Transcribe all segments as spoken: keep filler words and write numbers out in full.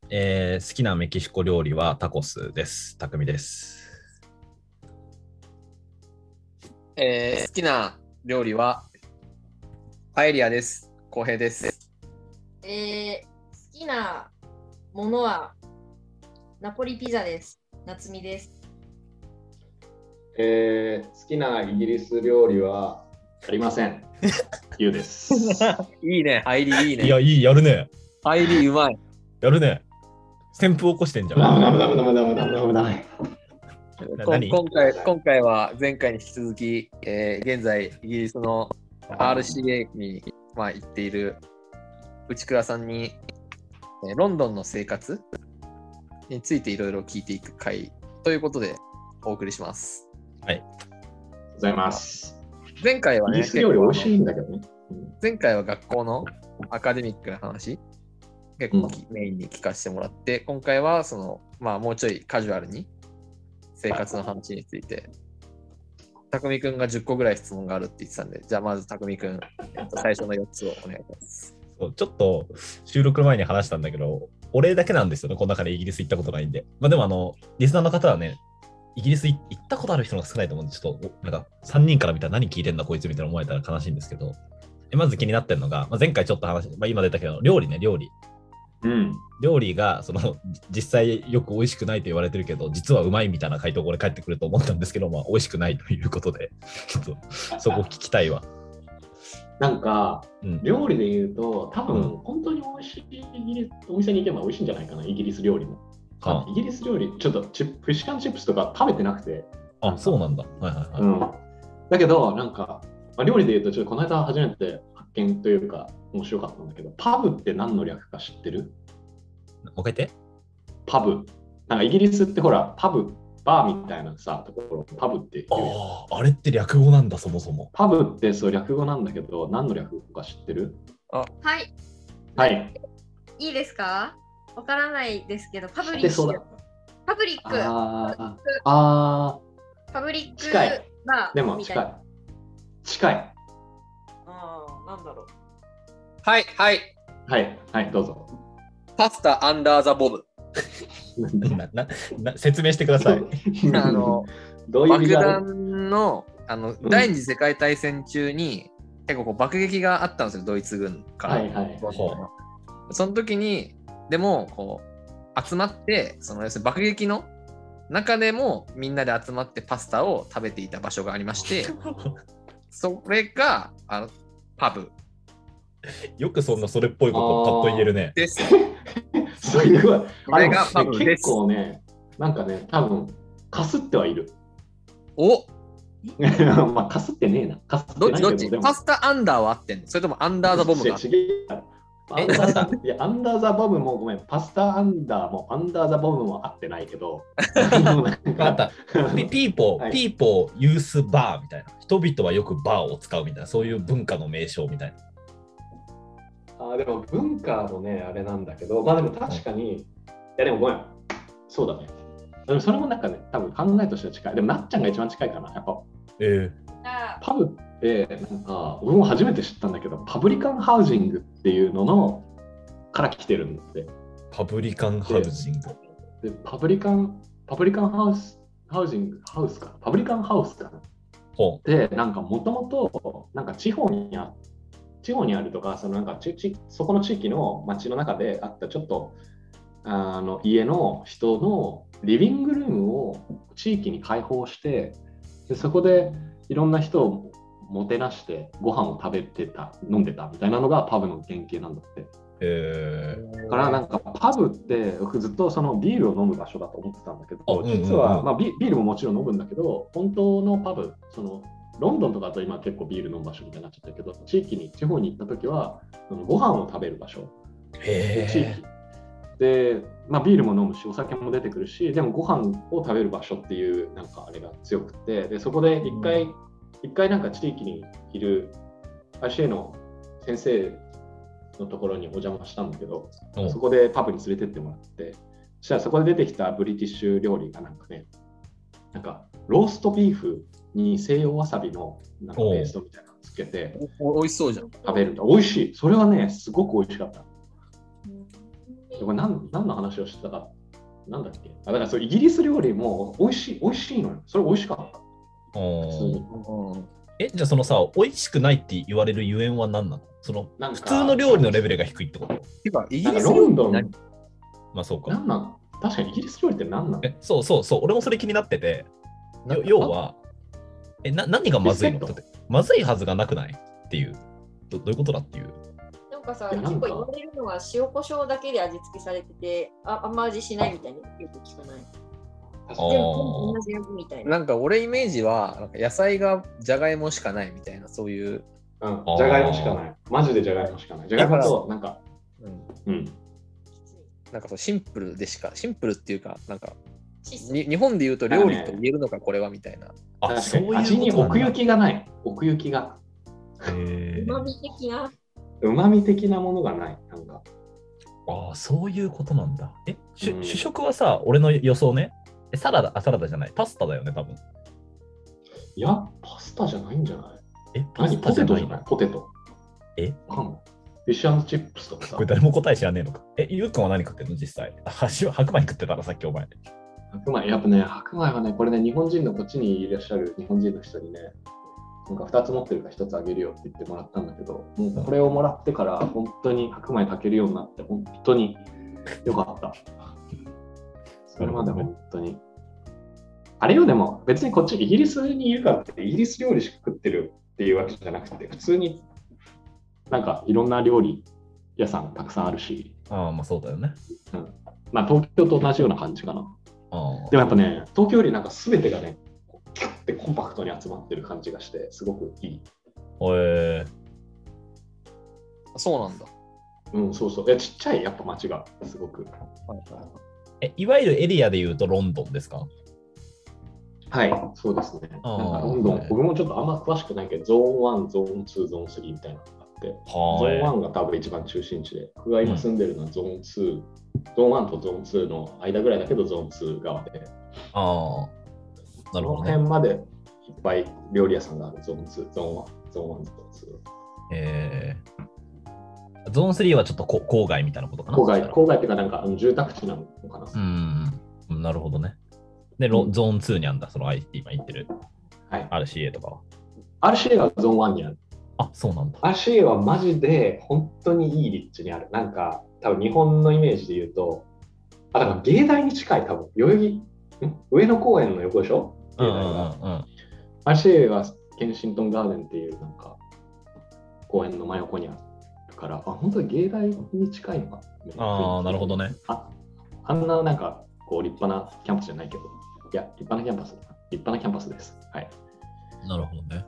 えー好きなメキシコ料理はタコスです。たくみです。 えー好きな料理はパエリアです。浩平です。 えー、好きなものはナポリピザです。夏美です。 えー好きなイギリス料理はありません。ゆうです。 いいね、入りいいね。 いや、いい、やるね。 入りうまい。 やるね。旋風起こしてんじゃん。 ダメダメダメダメダメダメダメダメ。 こんな何今回今回は前回に引き続き、えー現在イギリスの アールシーエー に、まあ、行っている内倉さんに、えーロンドンの生活についていろいろ聞いていく回ということでお送りします。 ありがとうございます。 前回はね、 イギリス料理美味しい結構んだけどね。 あの前回は学校のアカデミックな話結構き、メインに聞かせてもらって、今回はその、まあ、もうちょいカジュアルに生活の話について、たくみくんがじゅっこぐらい質問があるって言ってたんで、じゃあまずたくみくん、えっと、最初のよっつをお願いします。 そうちょっと収録前に話したんだけど、俺だけなんですよね、この中でイギリス行ったことないんで。まあでも、あの、リスナーの方はね、イギリス行ったことある人が少ないと思うんで、ちょっと、なんか、さんにんから見たら何聞いてんだこいつみたいな思われたら悲しいんですけど、まず気になってるのが、まあ、前回ちょっと話、まあ、今出たけど、料理ね、料理。 うん。 料理がその実際よく美味しくないと言われてるけど、実はうまいみたいな回答これ返ってくると思ったんですけど、まあ、美味しくないということで、ちょっとそこ聞きたいわ。 なんか、 うん、 料理で言うと、多分、 うん本当に美味しいイギリスお店に行けば美味しいんじゃないかな、イギリス料理も。 はイギリス料理、ちょっとチップフィッシュカンチップスとか食べてなくて。 あ、あ、そうなんだ。はいはいはい。 うん、だけど、なんか、まあ、料理で言うと、ちょっとこの間初めて発見というか、面白かったんだけど、パブって何の略か知ってる？ もう一回言って。 パブ。なんかイギリスってほら、パブ、バーみたいなさ、ところ、パブって言うやん。 ああ、あれって略語なんだ、そもそも。 パブってそう略語なんだけど、何の略語か知ってる？ はい。 はい。 いいですか？わからないですけど、パブリック。 知ってそうだ。 パブリック。 あーあパブリック。 近いバーー、でもみたいな。 近い。近い。 ああ、なんだろう。 はい、はい。 はい、はい、どうぞ。 パスタアンダーザボム。 ななな説明してください。 あの、 どういうビ爆ジュアル？ 弾のあの、 ん第二次世界大戦中に結構こう爆撃があったんですよ、ドイツ軍から。 はいはいその時に、でもこう集まって、その要するに爆撃の中でもみんなで集まってパスタを食べていた場所がありまして、それがあのパブよくそんなそれっぽいことをパッと言えるね。 です。 すごい。 これがあでもねパブです結構ね、なんかね、多分かすってはいる。 おまあ、かすってねえな。かすってどっないけど、 ちどっちでもパスタアンダーは合ってんの？それともアンダーザボムが合ってんの？ 違うアンダーザいやアンダーザボムもごめん、パスタアンダーもアンダーザボムも合ってないけど、 あった。ピピーポー、 はいピーポーユースバーみたいな。人々はよくバーを使うみたいな、そういう文化の名称みたいな。 あでも文化のね、あれなんだけど、まあでも確かに、いやでもごめん、そうだね。でもそれもなんかね、多分考えとしては近い。でもなっちゃんが一番近いかな。やっぱえあパブってなんか俺も初めて知ったんだけど、パブリカンハウジングっていうののから来てるんだって。 ー、パブリカンハウジング。 でパブリカンパブリカンハウスハウジングハウスかパブリカンハウスかな。 ほでなんかもともとなんか地方にあ地方にあるとかそのなんかちちそこの地域の町の中であったちょっとあの家の人のリビングルームを地域に開放してでそこでいろんな人をもてなしてご飯を食べてた飲んでたみたいなのがパブの原型なんだって。 う。えー、 だからなんかパブって僕ずっとそのビールを飲む場所だと思ってたんだけど、 あうんうんうん実は、まあ、ビ, ビールももちろん飲むんだけど本当のパブそのロンドンとかだと今結構ビール飲む場所みたいになっちゃったけど地域に地方に行った時はそのご飯を食べる場所で地へ域で、まあ、ビールも飲むしお酒も出てくるしでもご飯を食べる場所っていうなんかあれが強くてでそこで一回、うん、一回なんか地域にいる アイシーエー の先生のところにお邪魔したんだけどそこでパブに連れてってもらってそしたらそこで出てきたブリティッシュ料理がなんかねなんかローストビーフに西洋わさびのなんかペーストみたいなのつけておお美味しそうじゃん食べるんだ美味しいそれはねすごく美味しかったこれ何何の話をしてたか、なんだっけあだからそうイギリス料理も美味しい、美味しいのよ。それ美味しかった。普通に。 え、じゃあそのさ、美味しくないって言われるゆえんは何なの？そのなんか普通の料理のレベルが低いってこと？ てか、イギなんかリスロンドン、 何まあそうか。 なんなん確かにイギリス料理って何なの？ え、そうそうそう、俺もそれ気になってて、よ要は、えな、何がまずいの？ ビスケットだってまずいはずがなくないっていうど、どういうことだっていう。 なんかさ、 いやなんか結構言われるのは塩コショウだけで味付けされてて、ああんま味しないみたいなよく聞かない。 確かあーでも同じ味みたいな。 なんか俺イメージは、なんか野菜がじゃがいもしかないみたいな、そういう。 うん、じゃがいもしかない。マジでじゃがいもしかない。じゃがいもと、なんか、 うん、 うん。 なんかそうシンプルでしか、シンプルっていうか、なんか質素に日本で言うと料理と言えるのか、これはみたいな。 あ、 確かにそういう味にことなんだ奥行きがない。奥行きが。 へーうまみ的な。 うまみ的なものがない。なんか。 ああ、そういうことなんだ。え、主うん主食はさ、俺の予想ね。えサラダ、あ、サラダじゃない。パスタだよね、多分。 いや、パスタじゃないんじゃない？ え、パ何スタじゃないのポテトじゃない？ポテト。 えわかんない。フィッシュチップスとかさこれ。誰も答え知らねえのか。え、ゆうくんは何食ってんの実際。あ、白白米食ってたらさっきお前。 白米、やっぱね、白米はね、これね、日本人のこっちにいらっしゃる日本人の人にね、なんかふたつ持ってるからひとつあげるよって言ってもらったんだけど、もうこれをもらってから本当に白米炊けるようになって、本当によかった。それまで本当に。あれよ、でも別にこっちイギリスにいるからってイギリス料理しか食ってるっていうわけじゃなくて、普通になんかいろんな料理屋さんたくさんあるし、 ああ、まあそうだよね。 うん、まあ東京と同じような感じかな。 ああでもやっぱね、東京よりなんか全てがね、キュッてコンパクトに集まってる感じがして、すごくいい。 えそうなんだ。 うん、そうそう。えちっちゃい、やっぱ街がすごく。 ー、え、いわゆるエリアで言うとロンドンですか？ はい、そうですね。なんかあーロンドン、 はい僕もちょっとあんま詳しくないけど、ゾーンワン、ゾーンツー、ゾーンスリーみたいなのがあって、ゾーンワはンが多分一番中心地で、僕が今住んでるのはゾーンツー、ゾーンワンとゾーンツーの間ぐらいだけど、ゾーンツー側で、 い。ああ、なるほどね。 その辺までいっぱい料理屋さんがあるゾーンツー、ゾーンワン、ゾーンワン、ゾーンツー。 えー、ゾーンスリーはちょっとこ郊外みたいなことかな。 郊外、 そしたら郊外っていうか、なんかあの住宅地なのかな。 うん、なるほどね。で、ロうんゾーンツーにあんだ、その アイティー 今言ってるはい。 アールシーエー とかは。 アールシーエー はゾーンワンにある。 あ、そうなんだ。 アールシーエー はマジで本当にいい立地にある。なんか、多分日本のイメージで言うと、あ、だから芸大に近い、多分代々木、ん上野公園の横でしょ芸大が。 うんうんうんうん。 アールシーエー はケンシントンガーデンっていうなんか公園の真横にあるから、あ、本当に芸大に近いのか。 ああ、なるほどね。 ああんななんかこう立派なキャンパスじゃないけど、いや、立派なキャンパスだな。立派なキャンパスです。はい。 なるほどね。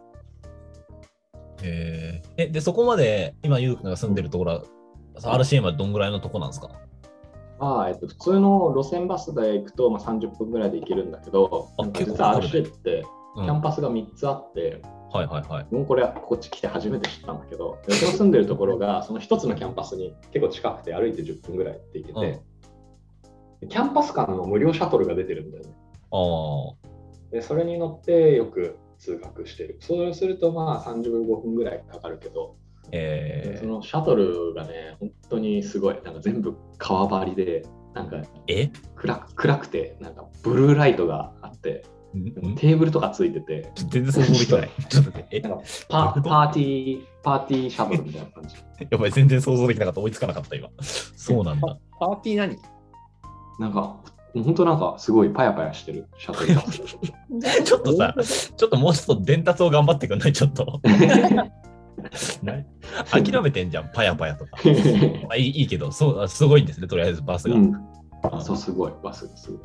えー、え、で、そこまで今、ゆうくんが住んでるところは、アールシーエー はどんぐらいのとこなんですか？ まあえっと、普通の路線バスで行くと、まあ、さんじゅっぷんぐらいで行けるんだけど、 あなんか結構実はかかるねアールシーエー ってうんキャンパスがみっつあって、 はいはいはい。 もうこれはこっち来て初めて知ったんだけど、私の住んでるところがその一つのキャンパスに結構近くて歩いてじゅっぷんぐらいで行けて、キャンパス間の無料シャトルが出てるんだよね。 あでそれに乗ってよく通学してる。そうするとまあさんじゅうごふんぐらいかかるけど、 あ、えそのシャトルがね、本当にすごい。なんか全部革張りで、なんかー、え暗く暗くて、なんかブルーライトがあって、 んんテーブルとかついてて、 全然想像できない。ちょっと待って、え、 なんかパパーティー、パーティーシャトルみたいな感じ。 やばい、全然想像できなかった。追いつかなかった、今。そうなんだ。 パーティー何なんか、本当なんかすごいパヤパヤしてるシャトルバス。 ちょっとさ、ちょっともうちょっと伝達を頑張ってくんないちょっと。な諦めてんじゃん、パヤパヤとか。まあ、いいいいけどそう、すごいんですね、とりあえずバスが。 うん、あそう、すごい、バスがすごい。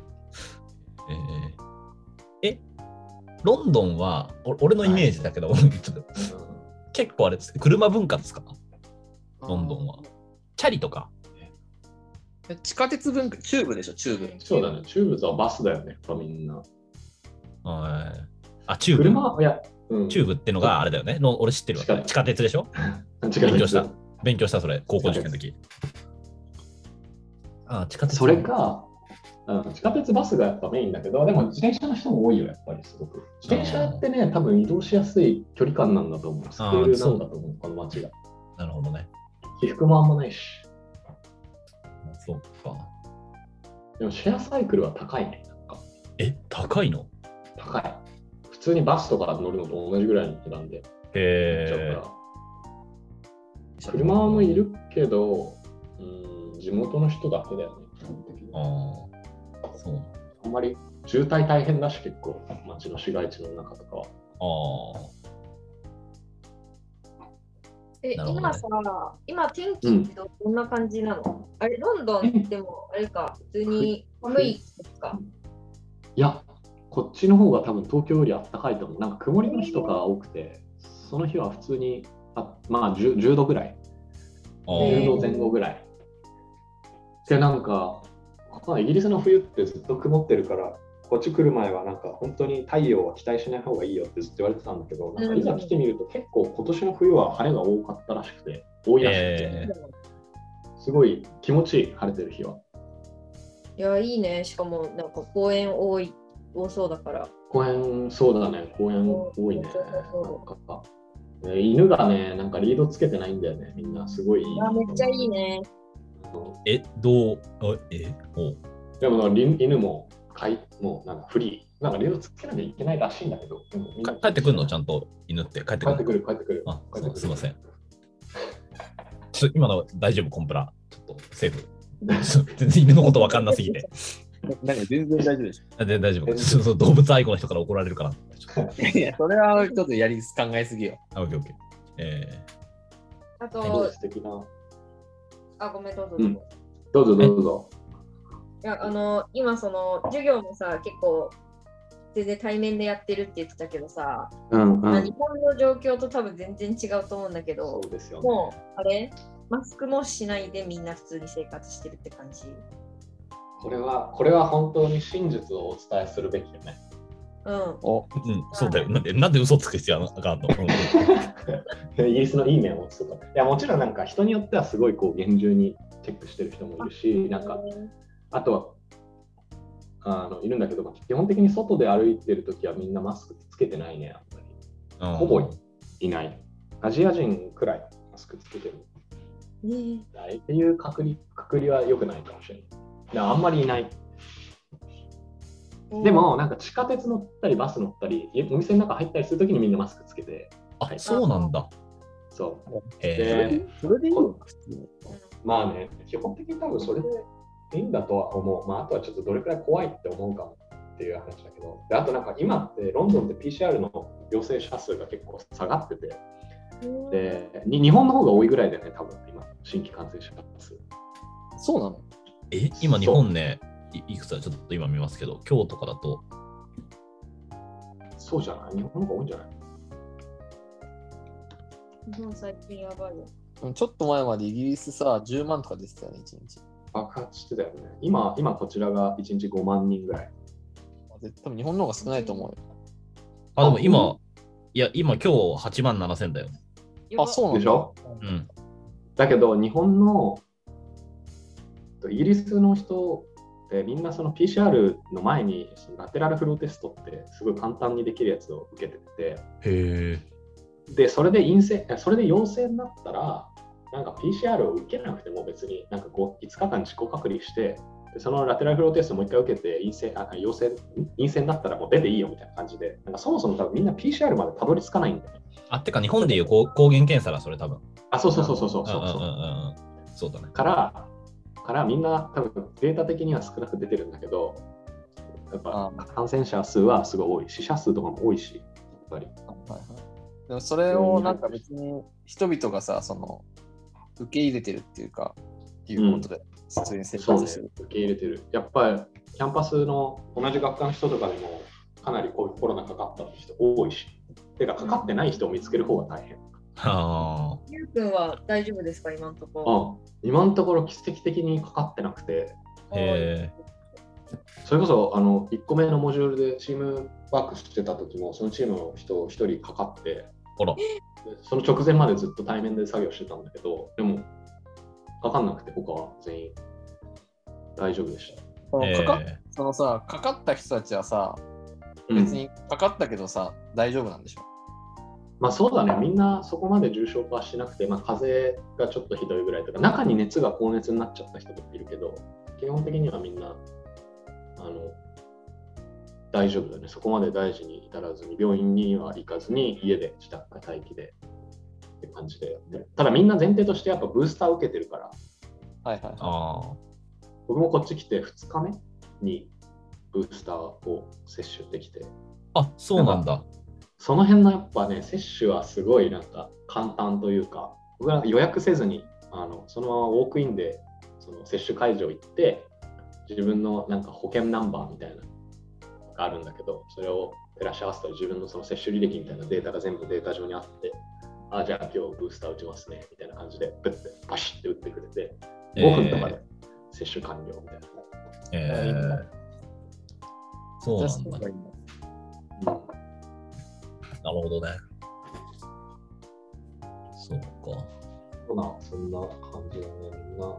えーえ、ロンドンは、お俺のイメージだけど、ちょっと結構あれです、車文化ですか、ロンドンは。チャリとか。 地下鉄文化、チューブでしょ、チューブ。 そうだね、チューブズはバスだよね、やっぱみんな。 はいあ、チューブ。 車いや、うん、 チューブってのがあれだよね。の俺知ってるわ地下。 地下鉄でしょ違う勉強した。勉強した、それ、高校受験の時。あ、地下鉄。 それか、うん、地下鉄バスがやっぱメインだけど、でも自転車の人も多いよ、やっぱりすごく。自転車ってね、多分移動しやすい距離感なんだと思う。スケールなんだと思う、この街が。 なるほどね。 起伏もあんまないし。 そっか。 でもシェアサイクルは高いね。なんかえ、高いの？ 高い。普通にバスとか乗るのと同じぐらいの値段で行っちゃうへから。車もいるけど、うん、地元の人だけだよね。基本的にああ、そう。 あんまり渋滞大変だし、結構、街の市街地の中とかは。 あえ、 なるほどね今さ、今天気ってどどんな感じなの、あれ、ロンドンってもあれか、普通に寒いですか？ いや、こっちの方が多分東京より暖かいと思う。なんか曇りの日とか多くて、その日は普通に、あまあ 10, じゅうどぐらい、 あ。あへーじゅうどぜん後ぐらい。で、なんか、まあイギリスの冬ってずっと曇ってるから、こっち来る前はなんか本当に太陽は期待しない方がいいよってずっと言われてたんだけど、なんかいざ来てみると結構今年の冬は晴れが多かったらしくて、多いらしくて、 えすごい気持ちいい、晴れてる日は。 いや、いいね。しかも、なんか公園多い、多そうだから。 公園、そうだね、公園多いね。 そうそうそうなんかね犬がね、なんかリードつけてないんだよね、みんな。すごいいい。 あ、めっちゃいいね。 ー、え、どう、あえ、おでもり犬もかいもうなんかフリー。なんかリードつけなきゃいけないらしいんだけど。でもみんなか帰ってくるのちゃんと犬って帰ってくるの？ 帰ってくる、帰ってくる。 あ、 帰ってくるすいません。ちょ今の大丈夫、コンプラ。ちょっとセーフ。ちょ全然犬のこと分かんなすぎて。 なんか全然大丈夫でしあで大丈夫。 全然そうそう動物愛護の人から怒られるから。ちょっとょ。いや、それはちょっとやり考えすぎよ。 あ、オッケーオッケー。えあすごとい、素敵な。 あ、ごめん、どうぞうんどうぞ。 どうぞどうぞ。 いや、あの、今、その、授業もさ、結構、全然対面でやってるって言ってたけどさ、 うんうんまあ日。本の状況と多分全然違うと思うんだけどそ、うですよね。 もう、あれマスクもしないでみんな普通に生活してるって感じ。 これは、これは本当に真実をお伝えするべきよね。 うん。 お、 ーうん、そうだよ。なんで、なんで嘘つく必要があるの？うんイギリスのいい面をつくと。いや、もちろんなんか人によってはすごいこう厳重にチェックしてる人もいるし、なんか、あとは、あのいるんだけど、基本的に外で歩いてるときはみんなマスクつけてないね、あんまり。ほぼいない。アジア人くらいマスクつけてる。 ねっていう確率確率は良くないかもしれない。だからあんまりいない。 えでも、なんか地下鉄乗ったりバス乗ったり、お店の中入ったりするときにみんなマスクつけて、 あ、そうなんだ。 そう。 へで、 それでいいの普通に。 まあね、基本的に多分それでいいんだとは思う。まあ、あとはちょっとどれくらい怖いって思うかもっていう話だけど、であとなんか今ってロンドンって ピーシーアール の陽性者数が結構下がってて、でに日本の方が多いぐらいだよね、多分今、新規感染者数。 そうなの？ え、今日本ね、いいくつだちょっと今見ますけど、京都とかだと、 そうじゃない日本の方が多いんじゃない日本最近やばいよ。 ちょっと前までイギリスさ、じゅうまんとか出てたよね、いちにち。 爆発してたよね。今、今こちらがいちにちごまんにんぐらい。 絶対日本の方が少ないと思うよ。 あ、でもあ今、いや、今今日はちまんななせんだよ。 あ、そうなんだ。 でしょうん。 だけど、日本のイギリスの人ってみんなその ピーシーアール の前にそのラテラルフローテストってすごい簡単にできるやつを受けてて、 へえ。 で、それで陰性、それで陽性になったら、なんか ピーシーアール を受けなくても別になんかいつかかん自己隔離して、でそのラテラルフローテストをもう一回受けて陰性、あ陽性、陰性になったらもう出ていいよみたいな感じで、なんかそもそも多分みんな ピーシーアール までたどり着かないんだよね。 あ、てか日本でいう抗抗原検査だ、それ多分。 あ、そうそうそうそうそうそう。 うんうんうんうん。そうだね。 から、からみんな多分データ的には少なく出てるんだけど、やっぱ感染者数はすごい多い。死者数とかも多いし、やっぱり。 はいはい、でもそれをなんか別に人々がさ、その受け入れてるっていうか、いうことで普通に生そうね活してる。、 受け入れてる。やっぱりキャンパスの同じ学科の人とかでもかなりコロナかかったって人多いし、てかかかってない人を見つける方が大変。 はあ。 ゆうくんは大丈夫ですか、今のところ。 あ今のところ奇跡的にかかってなくて、 へえ。 それこそあのいっこめのモジュールでチームワークしてた時もそのチームの人ひとりかかってあら。 でその直前までずっと対面で作業してたんだけど、でもかかんなくて他は全員大丈夫でした。 そのかかえそのさ、かかった人たちはさ、 うん別にかかったけどさ、大丈夫なんでしょ？ まあそうだね、みんなそこまで重症化はしなくて、まあ、風邪がちょっとひどいぐらいとか、中に熱が高熱になっちゃった人とかいるけど、基本的にはみんなあの大丈夫だね。そこまで大事に至らずに、病院には行かずに、家で自宅待機でって感じでやってる。ただみんな前提としてやっぱブースターを受けてるから、 はいはい。 あ僕もこっち来てふつかめにブースターを接種できて、 あ。あ、そうなんだ。 その辺のやっぱね、接種はすごいなんか簡単というか、僕は予約せずにあのそのままウォークインでその接種会場行って、自分のなんか保険ナンバーみたいなのがあるんだけど、それを照らし合わせたら自分のその接種履歴みたいなデータが全部データ上にあって、あ、じゃあ今日ブースター打ちますねみたいな感じで、プッてパシッて打ってくれて、ごふんとかで接種完了みたいな。 えー、そうなんだ。 うんなるほどね。そうか。 そうな、そんな感じだね、みんな。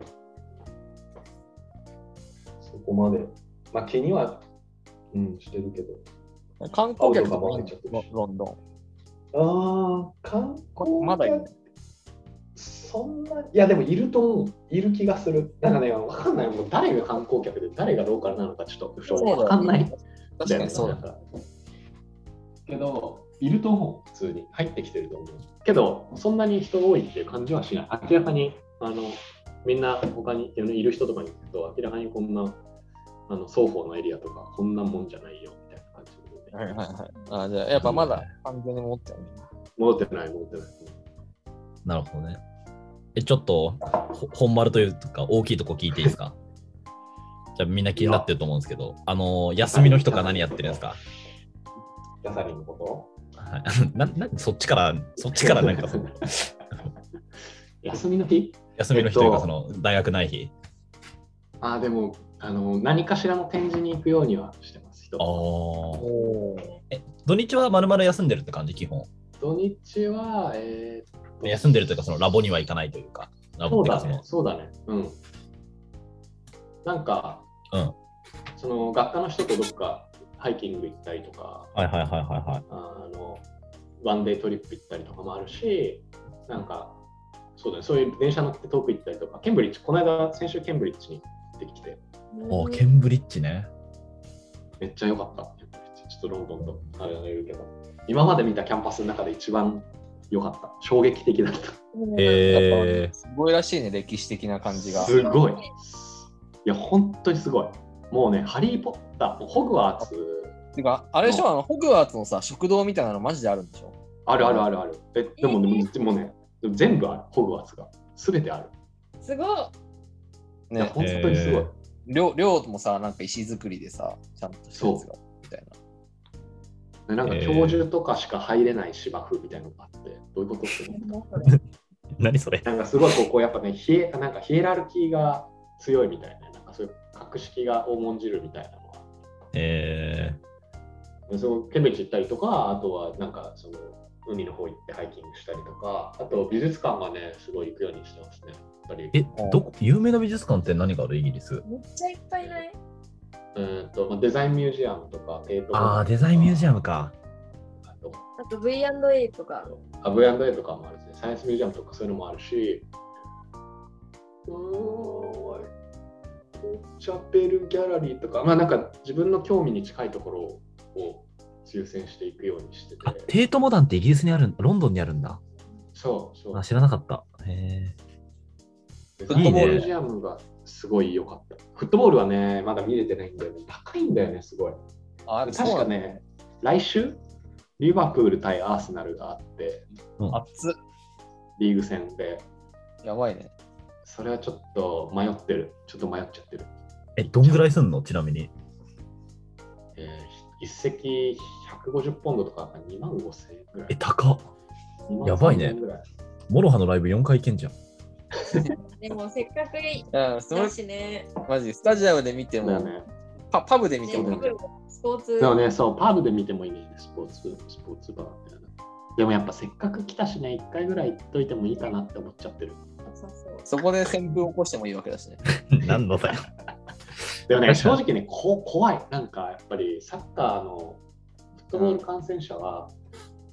そこまで。まあ気には、うん、してるけど。 観光客とかも入っちゃってるしロンドン。 ああ、観光まだいる客。そんな、いやでもいると思う。いる気がする。なんかね、わかんない。もう誰が観光客で誰がローカルなのかちょっとわかんない。 確かにそうだ。 だけど、いると思う。普通に。入ってきてると思う。けど、そんなに人多いっていう感じはしない。明らかに、あの、みんな他にいる人とかに行くと、明らかにこんな、あの双方のエリアとか、こんなもんじゃないよみたいな感じで、ね。 はいはいはい。あ、じゃあ、やっぱまだ完全に戻ってない。 戻ってない、戻ってない。 なるほどね。え、ちょっと、ほ本丸というか、大きいとこ聞いていいですか？じゃあみんな気になってると思うんですけど、あの、休みの日とか何やってるんですか？ ヤサリンのことはい、ななそっちから、そっちからなんかその休みの日休みの日というか、 えっとその大学ない日。 あ、でもあの、何かしらの展示に行くようにはしてます。一つああ。 おえ、土日はまるまる休んでるって感じ、基本。 土日は、えーっと休んでるというか、そのラボには行かないというか。ラボっていうか、その、 そうだね、そうだね。うん。なんか、 うん。 その学科の人とどっかハイキング行ったりとか、 はいはいはいはいはい。 あのワンデートリップ行ったりとかもあるし、なんか、そうだね、そういう電車乗って遠く行ったりとか、ケンブリッジ、この間、先週ケンブリッジに行ってきて、 おケンブリッジね。 めっちゃ良かった。ケンブリッジちょっとロンドンとあれがいるけど、今まで見たキャンパスの中で一番良かった。衝撃的だった。 へえ。 すごいらしいね、歴史的な感じが。 すごい。いや、本当にすごい。もうね、ハリー・ポッター、ホグワーツ。 てか、あれでしょ、あのホグワーツのさ、食堂みたいなのマジであるんでしょ？ あるあるあるある。え、でも、でも、でもね、全部ある、ホグワーツが。すべてある。 すごい。 いや、 ね、 本当にすごい。 寮寮もさ、なんか石造りでさ、ちゃんとしたやつがみたいな。 なんか教授とかしか入れない芝生みたいなのがあって、どういうことって思った何それ？ なんかすごいここやっぱね、ヒエなんかヒエラルキーが強いみたいな、なんかそういう格式が重んじるみたいなのが。 えでそのケンブリッジ行ったりとか、あとはなんかその海の方行ってハイキングしたりとか、あと美術館がね、すごい行くようにしてますね。やっぱりー、え、どこ、有名な美術館って何があるイギリス？ めっちゃいっぱいない？ うーんとまあデザインミュージアムとか、テートああ、デザインミュージアムか。 か。 あとあと ブイアンドエー とか。 あ ブイアンドエー とかもあるし、サイエンスミュージアムとかそういうのもあるし、うーん、チャペルギャラリーとか、まあなんか自分の興味に近いところを優先していくようにしてあ、 て。 テートモダンってイギリスにあるん、ロンドンにあるんだ。 そうそう。 あ、知らなかった。へフットボールミュージアムがすごい良かった。フットボールはね、まだ見れてないんだよね。高いんだよね、すごい。 あ、 確かね、来週、リバプール対アーセナルがあって、 熱っ。 リーグ戦で、 やばいね。 それはちょっと迷ってる。ちょっと迷っちゃってる。 え。え、どんぐらいすんのちなみに。 えー、一席ひゃくごじゅうポンドとかにまんごせんえんぐらい。 え、高っ。 にまんやばいねさんぜんえんぐらい。 モロハのライブよんかい行けんじゃん。 でもせっかくいうん、それだしね。 マジ、スタジアムで見ても、 だよね。 パパブで見ても、 ねスポーツ。 でもね、そう、パブで見てもいいね、スポーツ、スポーツバーみたいな。でもやっぱせっかく来たしね、いっかいぐらい行っといてもいいかなって思っちゃってる。 そうそうそこで旋風を起こしてもいいわけだしね。 何のだよ。 でもね、 確かに正直ね、こ怖い。なんかやっぱりサッカーのフットボール感染者は、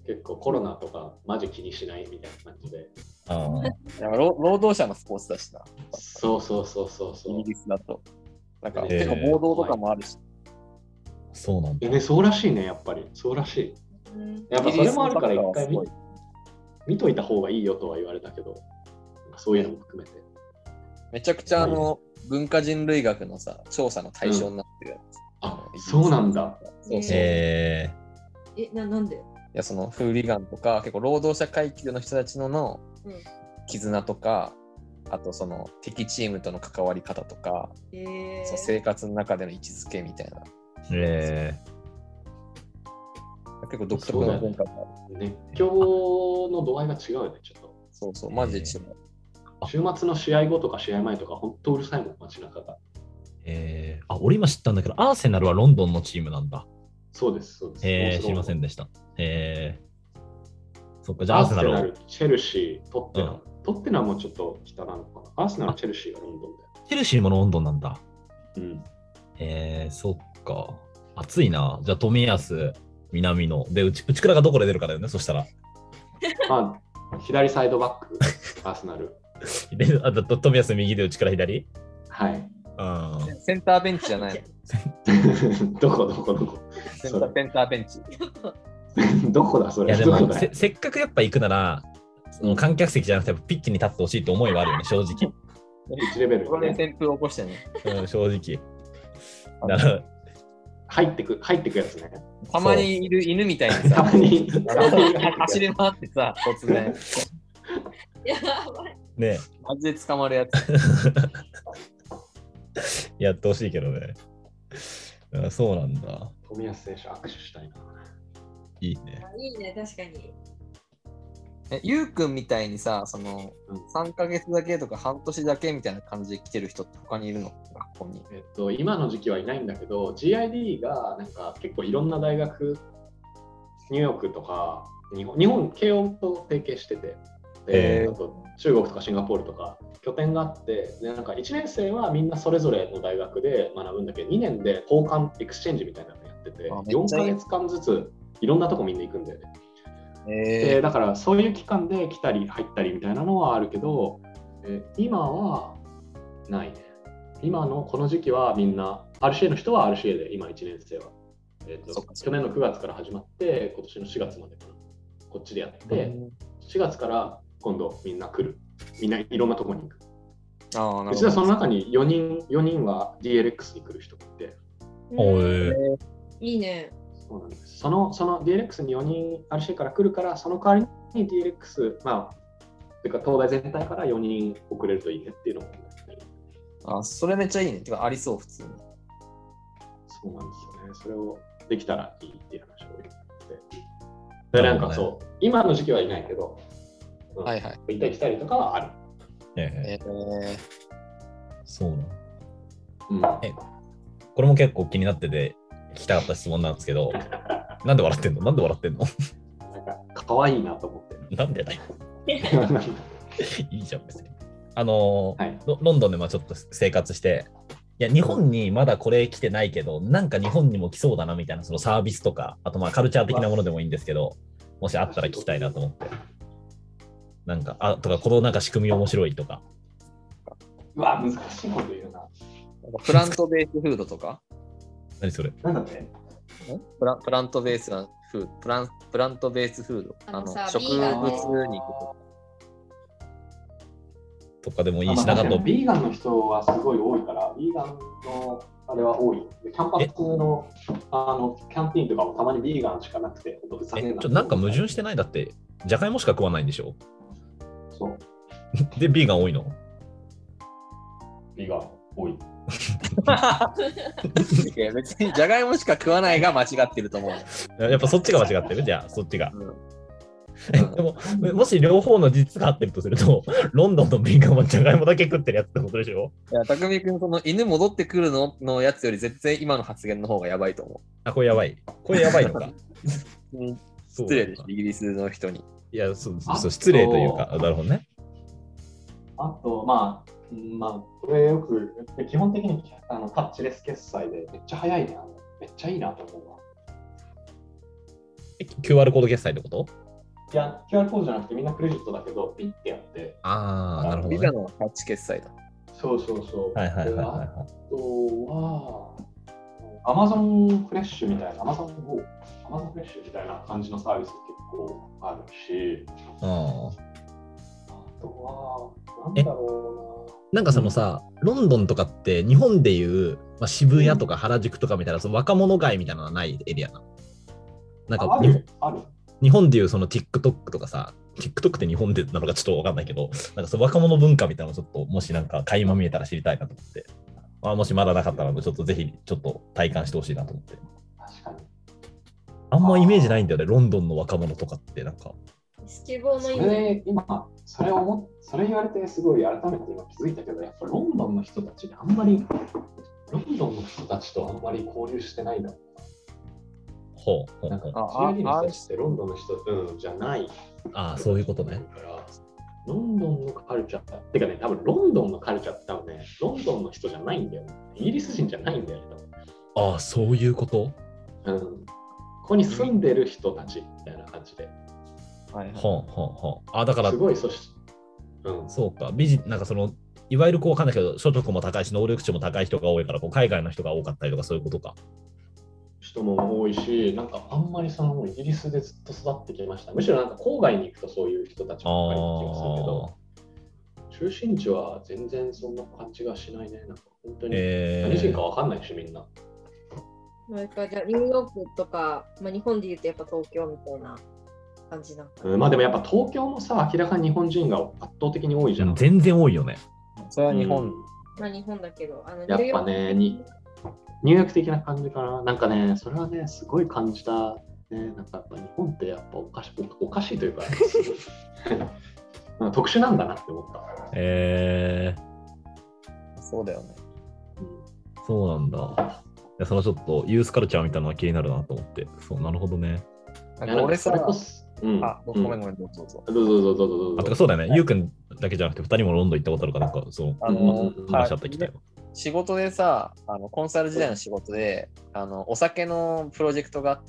結構コロナとかマジ気にしないみたいな感じで。 あーいや労労働者のスポーツだしな。 そうそうそうそうそう。 イギリスだと。なんかへー結構暴動とかもあるし。 そうなんだ。 えね、そうらしいね、やっぱり。そうらしい。 うんやっぱそれもあるから一回見イギリスのサッカーはすごい見といた方がいいよとは言われたけど、そういうのも含めて。 めちゃくちゃあの文化人類学のさ、調査の対象になってるやつ。 あ、そうなんだ。 そうそう。いええ、ななんでや、そのフーリガンとか、結構労働者階級の人たちののうん絆とか、あとその敵チームとの関わり方とか、 えー、 そう生活の中での位置づけみたいな。 ー、え結構独特の文化がある。 熱狂の度合いが違うよね、ちょっと。 そうそう、マジで違う。 週末の試合後とか試合前とか、本当うるさいもん、街中が。 ー、えー、あ、俺今知ったんだけど、アーセナルはロンドンのチームなんだ。 そうです、そうです。 えー、知りませんでした。えー、そっか、じゃあアアーセーセナルをナル、チェルシー、トッテナム。 うんトッテナムもちょっと北なのかな。アーセナル、チェルシーがロンドンチェルシーもロンドンなんだ。 で。うん。 えー、そっか。暑いな。じゃあ、冨安、南野。で、内内倉がどこで出るかだよね、そしたら。 まあ、左サイドバック、アーセナル。 であと冨安右で内倉左はい。 うん。 センターベンチじゃないの。 どこどこどこセンターセンターベンチ。 どこだそれ。 いやでもどこだせせっかくやっぱ行くなら、その観客席じゃなくてピッチに立ってほしいって思いはあるよね、正直。 いちレベルこれにね。 で旋風を起こしてね。 うん、正直。だから入ってく、入ってくやつね。 たまにいる犬みたいにさ、 たまに走り回ってさ、突然、 やばい。 ね、 マジで捕まるやつ。 やってほしいけどね。あそうなんだ。 冨安選手握手したいな。 いいね。 いいね、確かに。 え、ゆうくんみたいにさ、そのうんさんかげつだけとか半年だけみたいな感じで来てる人って他にいるの学校に。 えっと、今の時期はいないんだけど、ジーアイディー がなんか結構いろんな大学、ニューヨークとか、日本、日本慶応と提携してて、でへーあと中国とかシンガポールとか拠点があって、でなんかいちねん生はみんなそれぞれの大学で学ぶんだけど、にねんで交換、エクスチェンジみたいなのやってて、 あめっ 4 ちゃいいヶ月間ずついろんなとこみんな行くんだよね。 えでだからそういう期間で来たり入ったりみたいなのはあるけど、え今はないね。今のこの時期はみんな アールシーエー の人は アールシーエー で今いちねん生は、えーとそっか去年のくがつから始まって今年のしがつまでかなこっちでやって、 ー、 しがつから今度みんな来る。みんないろんなとこに行く。 ああ、なるほ実はそのど。 中によにん、よにんは ディーエルエックス に来る人がいて、 おうんーいいね。 そうなんです。その、その ディーエルエックス によにん アールシーエー から来るから、その代わりに ディーエルエックス、まあ、というか東大全体からよにん送れるといいねっていうのも、ね、 あ、それめっちゃいいね。てか、ありそう、普通に。 そうなんですよね。それをできたらいいっていう話を言って。で、なんかそう、今の時期はいないけど、うんはいはい。 行ったり来たりとかはある。 えええー、 そうなの。 うん、 えこれも結構気になってて聞きたかった質問なんですけど、なんで笑ってんのなんで笑ってんのなんか、可愛いなと思って。 なんでだよ。いいじゃん、別に。あのーはいロ、ロンドンでまあちょっと生活して、いや、日本にまだこれ来てないけど、なんか日本にも来そうだなみたいな、そのサービスとか、あとまあカルチャー的なものでもいいんですけど、もしあったら聞きたいなと思って。なんか、あ、とか、このなんか仕組み面白いとか。 うわ、難しいこと言うな。 なんかプラントベースフードとか何それなんだってんプラプラントベースなフードプランプラントベースフードあのさ植ビーガン物ね肉とかとかでもいあいし、なんかとまあ確かに、ビーガンの人はすごい多いから、ビーガンのあれは多い。でキャンパスのあのキャンティーンとかもたまにビーガンしかなくて、ほんとふざけんなえちょっとなんか矛盾してないだって、じゃがいもしか食わないんでしょそう、 で、ビーガン多いのビーガン多い。 いや別にじゃがいもしか食わないが間違ってると思う。 やっぱそっちが間違ってるじゃあ、そっちが。 うんえでも、もし両方の実が合ってるとすると、ロンドンのビーガンはじゃがいもだけ食ってるやつってことでしょいや、匠君、その犬戻ってくるののやつより絶対今の発言の方がやばいと思あ、これやばい。これやばいのか。 う。うんそう失礼です、イギリスの人に。 いや、そうそうそう、失礼というか、あなるほどね。 あと、まあ、うんまあ、これよく、基本的にあのタッチレス決済でめっちゃ早いね。あのめっちゃいいなと思うわ。 キューアール コード決済ってこと？ いや、キューアール コードじゃなくてみんなクレジットだけど、ピッてやって。 ああ、なるほど、ね。 ビザのタッチ決済だ。 そうそうそう。 はいはいはいはい、はい。 あとは、Amazon フレッシュみたいな、Amazon Go、Amazon フレッシュみたいな感じのサービス結構あるし、 あとは、なんだろうな。 なんかそのさ、うん、ロンドンとかって日本でいう、まあ、渋谷とか原宿とかみたいな、その若者街みたいなのはないエリアなの？なんかあるある日本でいうその TikTok とかさ、TikTok って日本でなのかちょっとわかんないけど、なんかその若者文化みたいなのちょっともしなんか垣間見えたら知りたいなと思って、まあ、もしまだなかったらちょっとぜひちょっと体感してほしいなと思って。 確かに。 あんまイメージないんだよね、ロンドンの若者とかってなんか。 スケボーのイメージ。それ今、それを思それ言われてすごい改めて今気づいたけど、やっぱロンドンの人たちにあんまり、ロンドンの人たちとあんまり交流してないんだろうな。 ほうほうほう。 なんか ジェーアール の人たちってロンドンの人、うん、じゃない。 ああ、そういうことね。 ロンドンのカルチャーってかね、多分ロンドンのカルチャーって多分ね、ロンドンの人じゃないんだよね。イギリス人じゃないんだよね。 ああ、そういうこと？ うん。ここに住んでる人たちみたいな感じで。 はいはい。ほうほうほう。あ、だから、 すごい、そし、 うん、そうか。美人、なんかその、いわゆるこうわかんないけど、所得も高いし、能力値も高い人が多いから、こう海外の人が多かったりとか、そういうことか。 人も多いし、なんかあんまりそのイギリスでずっと育ってきました。むしろなんか郊外に行くとそういう人たちばっかり行きますけど、中心地は全然そんな感じがしないね。なんか本当に何人かわかんないし、みんな。 なんかじゃあニューヨークとか、まあ、日本で言うとやっぱ東京みたいな感じなのかな、 うん、まあでもやっぱ東京もさ、明らかに日本人が圧倒的に多いじゃん。 全然多いよね。 それは日本。うん、 まあ日本だけど、あのやっぱね、にニューヨーク的な感じかな。なんかね、それはね、すごい感じた。ね、なんかやっぱ日本ってやっぱおかしおかしいというか、特殊なんだなって思った。 えー、そうだよね。 うん、そうなんだ。いや、そのちょっとユースカルチャーみたいなのが気になるなと思って。そう、なるほどね。 なんか俺さ、うん、あ、ごめんごめん、どうぞどうぞ。 どうぞどうぞどうぞどうぞ。 あ、とかそうだよね。ゆうくんだけじゃなくてふたりもロンドン行ったことあるかなんか、そう、 あの話し合ってきたよ。 仕事でさ、あのコンサル時代の仕事で、あのお酒のプロジェクトがあって、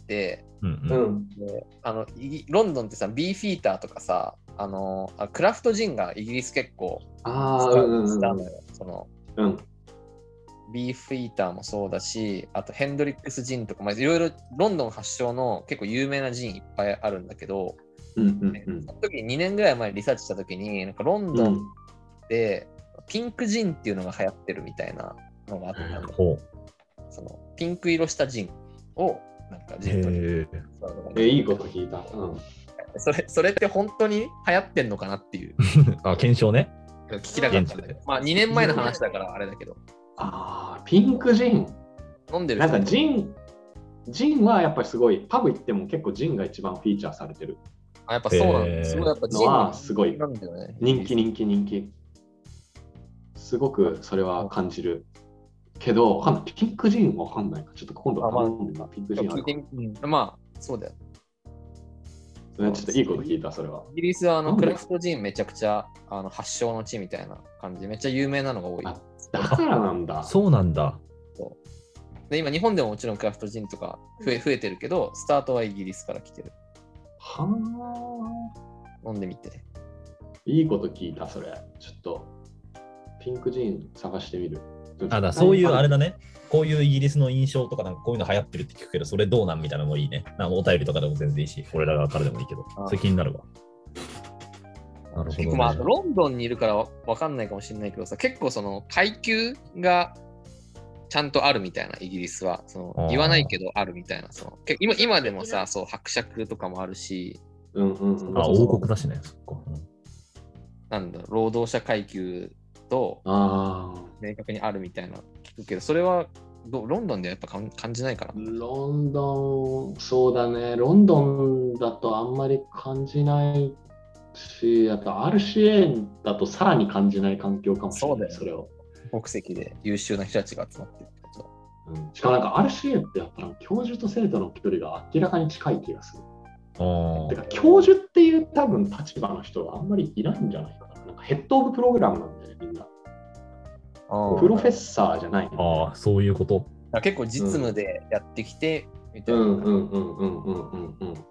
うんうん、 であのロンドンってさ、ビーフィーターとかさ、あのあクラフトジンがイギリス結構あスターのよ。その、 うん、 ビーフィーターもそうだし、あとヘンドリックスジンとか、まあ、いろいろロンドン発祥の結構有名なジンいっぱいあるんだけど、 うんうんうん、 その時にねんぐらい前にリサーチした時に、なんかロンドンで、うんピンクジンっていうのが流行ってるみたいなのがあったんだけど、そのピンク色したジンをなんかジンとえー、いいこと聞いた、うん、 それ。それって本当に流行ってんのかなっていうあ、検証ね。 聞きたかったんだけど、まあにねんまえの話だからあれだけど。 ああ、ピンクジン。 飲んでるなんかジン、ジンはやっぱりすごい、パブ行っても結構ジンが一番フィーチャーされてる。 あ、やっぱそうなんだ。すごいやっぱジンはすごいなんだよね。 人気人気人気。すごくそれは感じるけど、わかんない。ピンクジンわかんないか。ちょっと今度頼んでみ、まあ、ピンクジンあるか。 うん、まあ、そうだよ。 それちょっといいこと聞いた、それは。 イギリスはあのクラフトジンめちゃくちゃあの発祥の地みたいな感じ、めっちゃ有名なのが多い。 だからなんだ。 そうなんだ。 そうで今、日本でももちろんクラフトジンとか増え、増えてるけど、スタートはイギリスから来てる。 はあ。飲んでみて。 いいこと聞いた、それ。ちょっと。ピンクジーン探してみる。 あだそういうあれだね。こういうイギリスの印象とか、なんかこういうの流行ってるって聞くけど、それどうなんみたいなのもいいね。なんかお便りとかでも全然いいし、俺ら側からでもいいけど、それ気になるわ。 なるほど、ね。まあ、ロンドンにいるからわかんないかもしれないけどさ、結構その階級がちゃんとあるみたいな、イギリスは。その言わないけどあるみたいな。その今今でもさ、そう伯爵とかもあるし。 うんうんうん、 あ、王国だしね。そっか、うん、 なんだろう、労働者階級と明確にあるみたいな聞くけど、それはどロンドンでやっぱ感じないかな。 ロンドン、そうだね、ロンドンだとあんまり感じないし、あと アールシーエー だとさらに感じない環境かもしれない。そうだよ、それを。 国籍で優秀な人たちが集まってるってこと。 うん、しかもなんか アールシーエー ってやっぱ教授と生徒の距離が明らかに近い気がする。 あてか教授っていう多分立場の人があんまりいないんじゃないかな。なんかヘッドオブプログラムなんだよね、みんな。プロフェッサーじゃない。 ああ、そういうこと。 結構実務でやってきて、 みたいな。うんうんうんうんうんうんうん。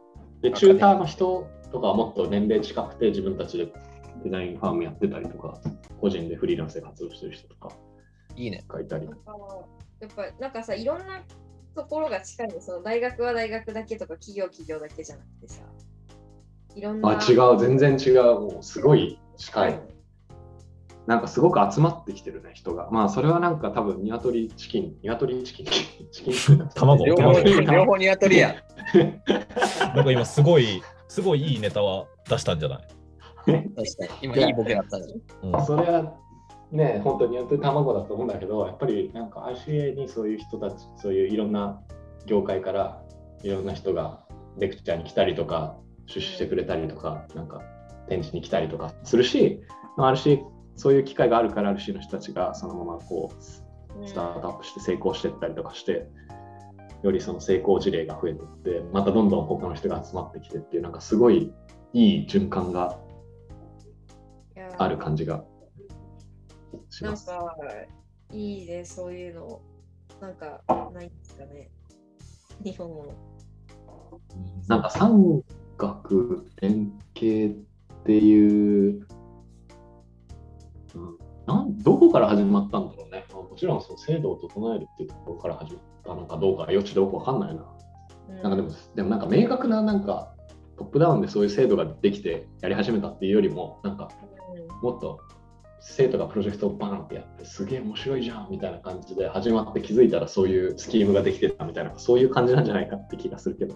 で、チューターの人とかはもっと年齢近くて自分たちでデザインファームやってたりとか、個人でフリーランスで活動してる人とかいいね。 がいたり。 なんかやっぱなんかさ、いろんなところが近いの。その大学は大学だけとか企業企業だけじゃなくてさ、いろんな。 あ、違う、全然違う。もうすごい近い。なんかすごく集まってきてるね、人が。まあ、それはなんか多分、ニワトリチキン、ニワトリチキン、チキン卵両方両方ニワトリや。 なんか今すごい、すごいいいネタは出したんじゃない？ 確かに。今いいボケだったね。 うん、 それはね、本当にニワトリ卵だと思うんだけど、やっぱりなんか アイシーエー にそういう人たち、そういういろんな業界からいろんな人がレクチャーに来たりとか、出資してくれたりとか、なんか展示に来たりとかするし、アールシー、そういう機会があるから アールシー の人たちがそのままこうスタートアップして成功していったりとかして、よりその成功事例が増えていって、またどんどん他の人が集まってきてっていう、なんかすごいいい循環がある感じがします。 なんかいいね、そういうの。なんかないんですかね、日本語。 なんか産学連携っていう、うん、なんどこから始まったんだろうね。もちろんその制度を整えるっていうところから始まったのかどうか余地どうかわかんないな。 うん、 なんかでも、でもなんか明確ななんかトップダウンでそういう制度ができてやり始めたっていうよりも、なんかもっと生徒がプロジェクトをバーンってやってすげえ面白いじゃんみたいな感じで始まって、気づいたらそういうスキームができてたみたいな、そういう感じなんじゃないかって気がするけど。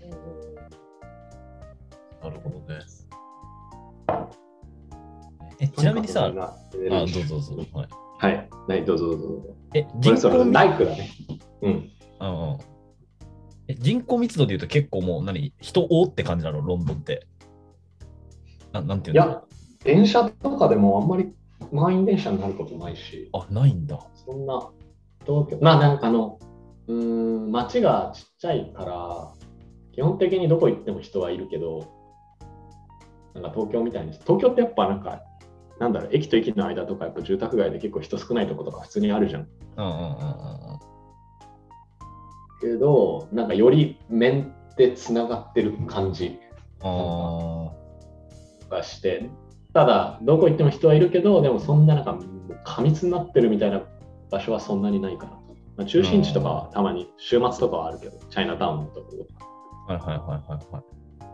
なるほどね。え、ちなみにさ、あ、どうぞどうぞ。はい、 はい、はい、どうぞどうぞどうぞ。 え、人口密ライクだね。うん。 うんうん。え、人口密度でいうと結構もう何、人多って感じなの、ロンドンって。ななんていうの？ いや、電車とかでもあんまり満員電車になることないし。 あ、ないんだ。 そんな、東京、まあなんかあの、うーん、街がちっちゃいから、基本的にどこ行っても人はいるけど、なんか東京みたいに、東京ってやっぱなんか、なんだろう、駅と駅の間とか、やっぱ住宅街で結構人少ないとことか普通にあるじゃん。 うんうんうんうん。 けど、なんかより面でつながってる感じあがして、ただ、どこ行っても人はいるけど、でもそんななんか過密になってるみたいな場所はそんなにないから。まあ、中心地とかはたまに週末とかはあるけど、チャイナタウンのところとか。 はいはいはいはいはい。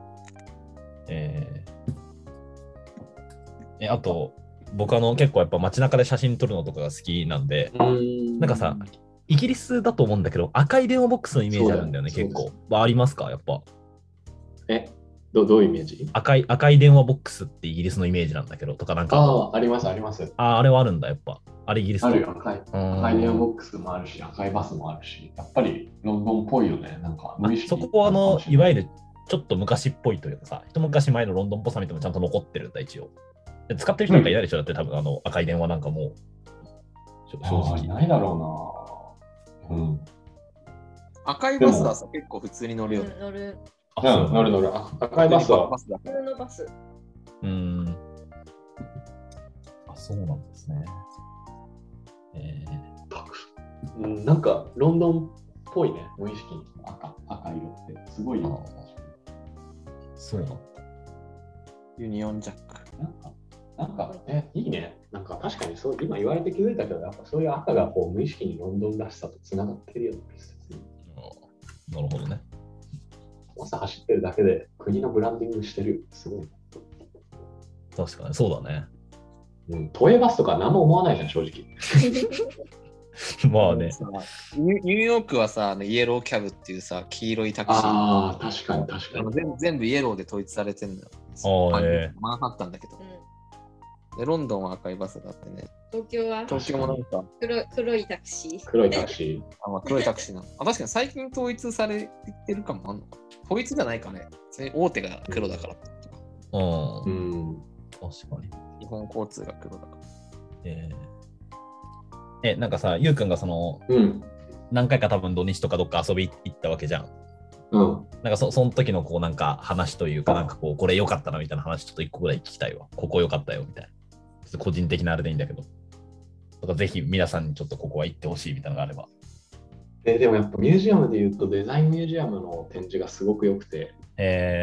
えー、え、あと、僕あの結構やっぱ街中で写真撮るのとかが好きなんで、 んなんかさ、イギリスだと思うんだけど、赤い電話ボックスのイメージあるんだよね、結構。ありますか、やっぱ。 えど、どういうイメージ？ 赤い赤い電話ボックスってイギリスのイメージなんだけど、とかなんか。 ああ、ありますあります。 ああ、あれはあるんだ、やっぱ。あれイギリスあるよ、赤い。赤い電話ボックックスもあるし、赤いバスもあるし、やっぱりロンドンっぽいよね。なんか無意識そこはあの、いわゆるちょっと昔っぽいというかさ、一昔前のロンドンっぽさみたいなのもちゃんと残ってるんだ、一応。で使ってる人なんかいないでしょ、うん、だって多分あの赤い電話なんかもう、正直。 いないだろうな。うん。 赤いバスはさ、結構普通に乗るよね。 乗る。 あ、そう、乗る乗る。赤いバスは。 普通のバス。 うーん。あ、そうなんですね。えー、うん、なんかロンドンっぽいね、無意識に赤、赤色って。すごいよ。 そうなの。 ユニオンジャック。 なんか、なんかね、いいね。なんか確かにそう、今言われて気づいたけど、やっぱそういう赤がこう無意識にロンドンらしさとつながってるよね。 なるほどね。 朝走ってるだけで国のブランディングしてる。すごい。 確かに、そうだね。 うん、都営バスとか何も思わないじゃん、正直。 まあね。 ニューヨークはさ、イエローキャブっていうさ、黄色いタクシー。 ああ、確かに確かに。 全部全部イエローで統一されてるんだよ。 ああ、えマンハッタンだけど、うん。で、ロンドンは赤いバスがあってね。 東京は東京もなんか黒黒いタクシー。 黒いタクシー。 あ、まあ、黒いタクシーなの。あ、確かに最近統一されてるかもあんのか。統一じゃないかね。大手が黒だからとか。 うん。 うん。 確かに。 日本交通が黒だから。 えー、え、なんかさ、ゆうくんがその、 うん、 何回か多分土日とかどっか遊び行ったわけじゃん。 うん。 なんかそ、その時のこうなんか話というか、なんかこう、これ良かったなみたいな話ちょっと一個ぐらい聞きたいわ。ここ良かったよみたいな。個人的なあれでいいんだけど。とかぜひ皆さんにちょっとここは行ってほしいみたいなのがあれば。 えでもやっぱミュージアムで言うとデザインミュージアムの展示がすごく良くて、 えー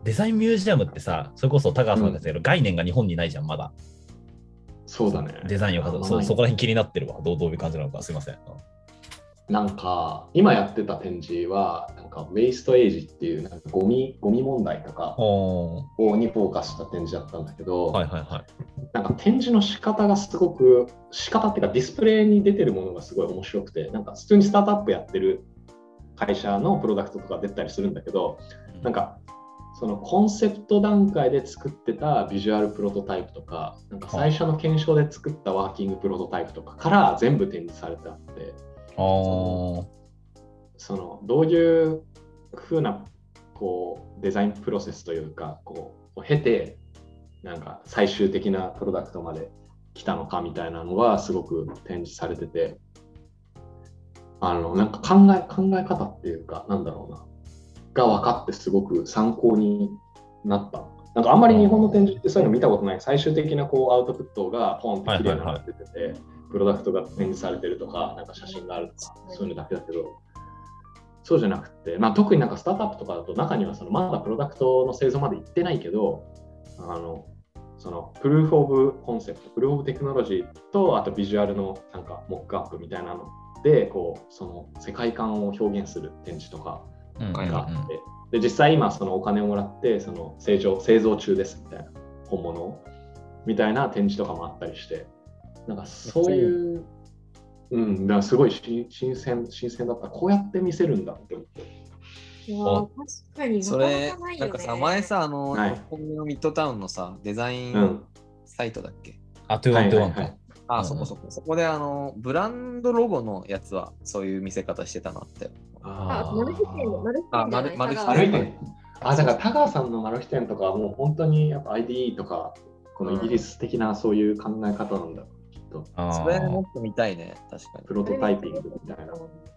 デザインミュージアムってさ、それこそ高橋さんが言ったけど、概念が日本にないじゃん、まだ。 そうだね。 デザインをかそう、そこら辺気になってるわ。どうどういう感じなのか、すいません。 なんか今やってた展示はなんかウェイストエイジっていうなんかゴミゴミ問題とかをにフォーカスした展示だったんだけど、 はいはいはい、 なんか展示の仕方がすごく仕方っていうかディスプレイに出てるものがすごい面白くて、なんか普通にスタートアップやってる会社のプロダクトとか出たりするんだけど、なんかそのコンセプト段階で作ってたビジュアルプロトタイプとか、なんか最初の検証で作ったワーキングプロトタイプとかから全部展示されてあって、 あそのどういう風なこうデザインプロセスというかこうを経てなんか最終的なプロダクトまで来たのかみたいなのがすごく展示されてて、あのなんか考え考え方っていうかなんだろうなが分かってすごく参考になった。なんかあんまり日本の展示ってそういうの見たことない。最終的なこうアウトプットがポンって綺麗なのが出てて、はいはいはい、プロダクトが展示されてるとか、なんか写真があるとか、そういうのだけだけど、そうじゃなくて、まあ、特になんかスタートアップとかだと中にはそのまだプロダクトの製造まで行ってないけど、あのそのプルーフオブコンセプト、プルーフオブテクノロジーとあとビジュアルのなんかモックアップみたいなので、こうその世界観を表現する展示とかがあって、うんうんうん、で実際今そのお金をもらってその製造製造中ですみたいな本物みたいな展示とかもあったりして、なんかそういう、うん、だからすごい新鮮新鮮だった。こうやって見せるんだって思って。 いや確かにそれなんかさ前さあの、はい、日本のミッドタウンのさデザインサイトだっけ、 うん、あトゥーワントゥーワンか、はいはいはい、 あ、うん、そこそこそこであのブランドロゴのやつはそういう見せ方してたなって。 あ、マルヒ店のマルヒ店じゃない？ マルヒ店。あ、だから田川さんのマルヒ店とかはもう本当にやっぱ アイディー とかこのイギリス的なそういう考え方なんだ、うん、きっと。 それもっと見たいね、確かに。 プロトタイピングみたいな。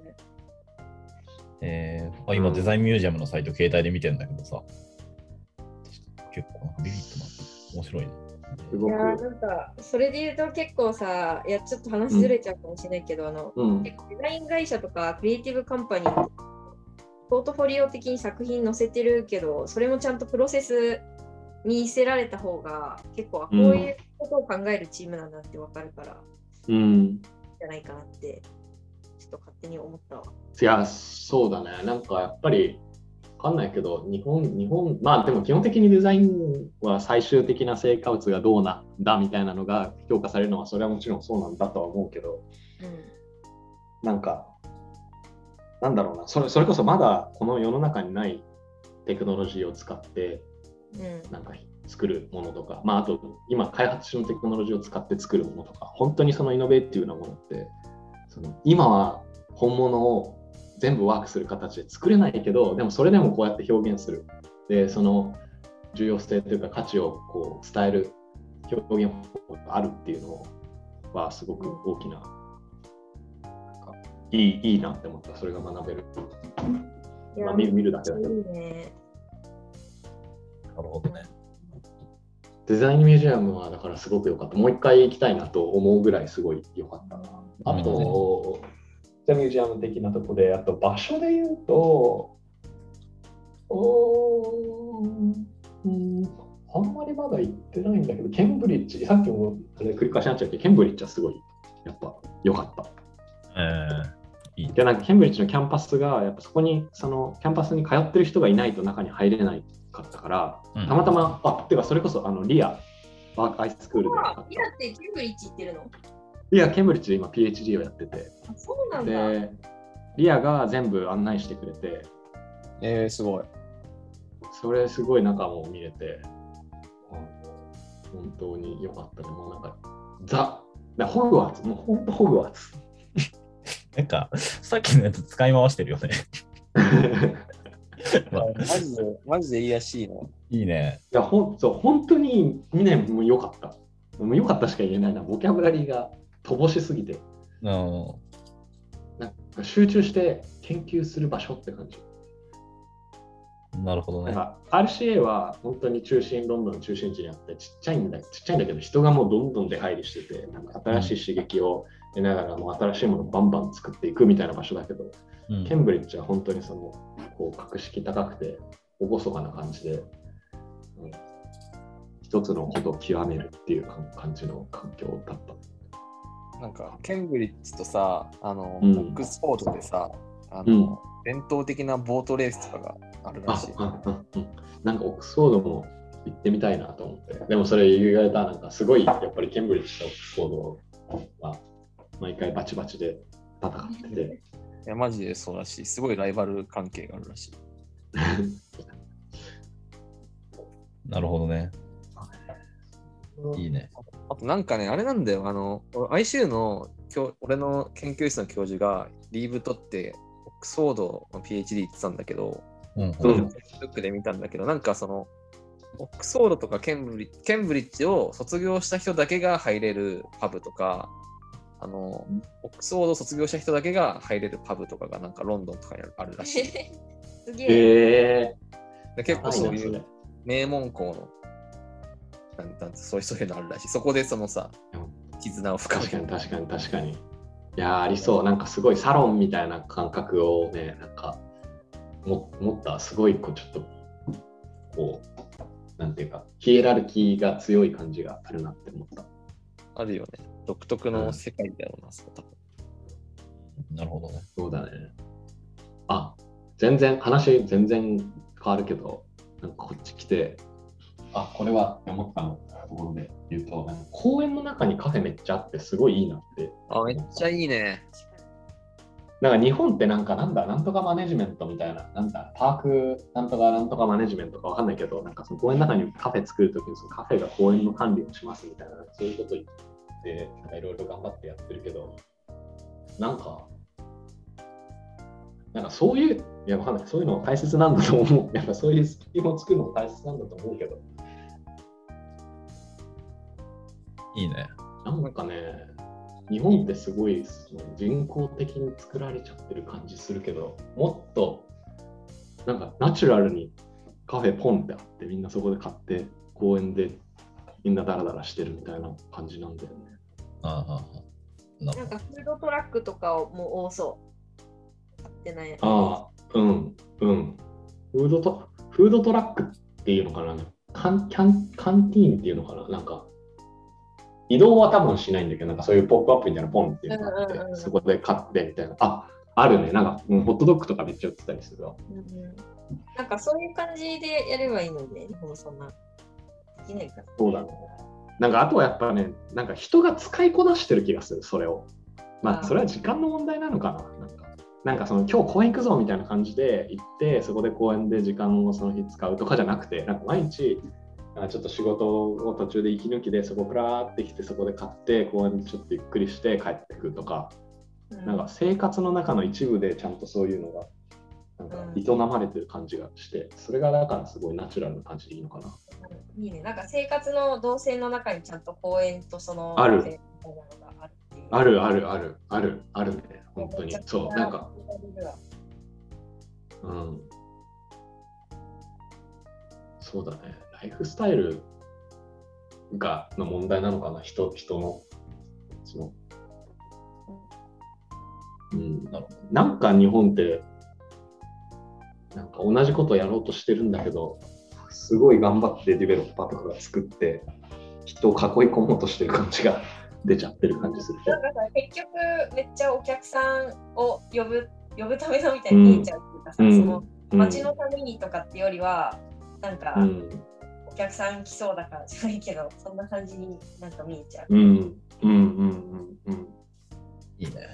えー、あ今デザインミュージアムのサイト携帯で見てるんだけどさ、結構ビビッとなって面白いね。 いやなんかそれで言うと結構さ、いやちょっと話ずれちゃうかもしれないけど、うん、あの、うん、結構デザイン会社とかクリエイティブカンパニーポートフォリオ的に作品載せてるけど、それもちゃんとプロセス見せられた方が結構こういうことを考えるチームなんだって分かるから、 うん、 じゃないかなってちょっと勝手に思ったわ。 いやそうだね、なんかやっぱり分かんないけど日本日本まあでも基本的にデザインは最終的な成果物がどうなんだみたいなのが評価されるのはそれはもちろんそうなんだとは思うけど、うん、なんかなんだろうな、それ、それこそまだこの世の中にないテクノロジーを使ってなんか作るものとか、うん、まああと今開発中のテクノロジーを使って作るものとか、本当にそのイノベーティブなものってその今は本物を全部ワークする形で作れないけど、でもそれでもこうやって表現する、でその重要性というか価値をこう伝える表現方法があるっていうのはすごく大きな、なんかいい、いいなって思った。それが学べる、まあ、見る、見るだけだけど。いいね。 なるほどね。 デザインミュージアムはだからすごく良かった。もう一回行きたいなと思うぐらいすごい良かったな。あと、デザインミュージアム的なところで、あと場所で言うと、おー、うん、あんまりまだ行ってないんだけど、ケンブリッジ、さっきも繰り返しになっちゃうけど、ケンブリッジはすごいやっぱ良かった。 えー、いい。 で、なんかケンブリッジのキャンパスが、やっぱそこに、そのキャンパスに通ってる人がいないと中に入れないかったから、うん、たまたま、あ、てかそれこそあのリア、ワークアイススクールで。 リアってケンブリッジ行ってるの？ リア、ケンブリッジで今 ピーエイチディー をやってて。 あ、そうなんだ。 で、リアが全部案内してくれて。 えー、すごい。 それすごい中も見れて、本当に良かったね。もうなんか、ザ、ホグワーツ、もう本当ホグワーツ。 なんか、さっきのやつ使い回してるよね。 まあ、マジで、マジでいいらしいの。 いいね。 いや、ほんそう本当ににねんも良かった。もう良かったしか言えないな。ボキャブラリーが乏しすぎて。 うん、 なんか集中して研究する場所って感じ。 なるほどね。 なんか アールシーエー は本当に中心、ロンドンの中心地にあってちっちゃいんだ、ちっちゃいんだけど人がもうどんどん出入りしてて、なんか新しい刺激を得ながらもう新しいものをバンバン作っていくみたいな場所だけど、うん、ケンブリッジは本当にそのこう格式高くて厳かな感じで、 うん、一つのことを極めるっていう感じの環境だった。 なんかケンブリッジとさ、あの、 うん、 オックスフォードでさ、あの、うん、伝統的なボートレースとかがあるらしい。 ああうん、なんかオックスフォードも行ってみたいなと思って。でもそれ言われたらなんかすごいやっぱりケンブリッジとオックスフォードは毎回バチバチで戦ってて。 いやマジでそうらしい。すごいライバル関係があるらしい。 なるほどね。いいね。 あとなんかね、あれなんだよ。あの、アイシーユー の俺の研究室の教授がリーブ取ってオックスフォードの ピーエイチディー って言ってたんだけど、 うん、 フェイスブックで見たんだけど、なんかその、オックスフォードとかケンブリッジ、ケンブリッジを卒業した人だけが入れるパブとか、あの、オックスフォードを卒業した人だけが入れるパブとかがなんかロンドンとかにあるらしい。 すげえ。 で結構そういう名門校のなんなんそういうそういうのあるらしい。そこでそのさ、絆を深める。 確かに確かに確かに。いやありそう。なんかすごいサロンみたいな感覚をね、なんかも持ったすごいこうちょっとこうなんていうかヒエラルキーが強い感じがあるなって思った。 あるよね。独特の世界だよな、うん、そう多分。 なるほどね。 そうだね。あ、全然話全然変わるけど、なんかこっち来て、あ、これは思ったのところで言うと、なんか公園の中にカフェめっちゃあってすごいいいなって。 あ、めっちゃいいね。 なんか日本ってなんかなんだ、なんとかマネジメントみたいな、なんだ、パークなんとかなんとかマネジメントかわかんないけど、なんかその公園の中にカフェ作るときにそのカフェが公園の管理をしますみたいな、そういうこと言って、なんかいろいろ頑張ってやってるけど、なんか、なんかそういう、いやわかんない、そういうのが大切なんだと思う。やっぱそういうスキルを作るのが大切なんだと思うけど。 いいね。 なんかね、日本ってすごいその人工的に作られちゃってる感じするけど、もっとなんかナチュラルにカフェポンってあってみんなそこで買って公園でみんなダラダラしてるみたいな感じなんだよね。 ああ、 なんかフードトラックとかも多そう。買ってない。 ああ、うんうん。フードトフードトラックっていうのかな、カンキャンカンティーンっていうのかな、なんか。移動は多分しないんだけど、なんかそういうポップアップみたいなポンっていうのがあって、うんうんうん、そこで買ってみたいな。あ、あるね。なんか、うん、ホットドッグとかめっちゃ売ってたりするわ、 うんうん。なんかそういう感じでやればいいので、ね、日本そんなできないから。 そうだね。なんかあとはやっぱね、なんか人が使いこなしてる気がする、それを。まあ、それは時間の問題なのかな。なんか、なんかその今日公園行くぞみたいな感じで行って、そこで公園で時間をその日使うとかじゃなくて、なんか毎日、ちょっと仕事を途中で息抜きでそこからってきてそこで買って公園でちょっとゆっくりして帰ってくるとか、うん、なんか生活の中の一部でちゃんとそういうのがなんか営まれてる感じがして、それがだからすごいナチュラルな感じでいいのかな。 いいね。なんか生活の動線の中にちゃんと公園とそのあるあるあるあるあるあるね、本当にそうなんかうんそうだね。ライフスタイルがの問題なのかな、人人のその、うん、なんか日本ってなんか同じことをやろうとしてるんだけど、すごい頑張ってディベロッパーとかが作って人を囲い込もうとしてる感じが出ちゃってる感じする。 なんかさ、結局めっちゃお客さんを呼ぶ呼ぶためのみたいに見えちゃうっていうかさ、うん、その街のためにとかってよりはなんか、うんお客さん来そうだからじゃないけど、そんな感じになんか見えちゃう。 うんうんうんうんうん。 いいね。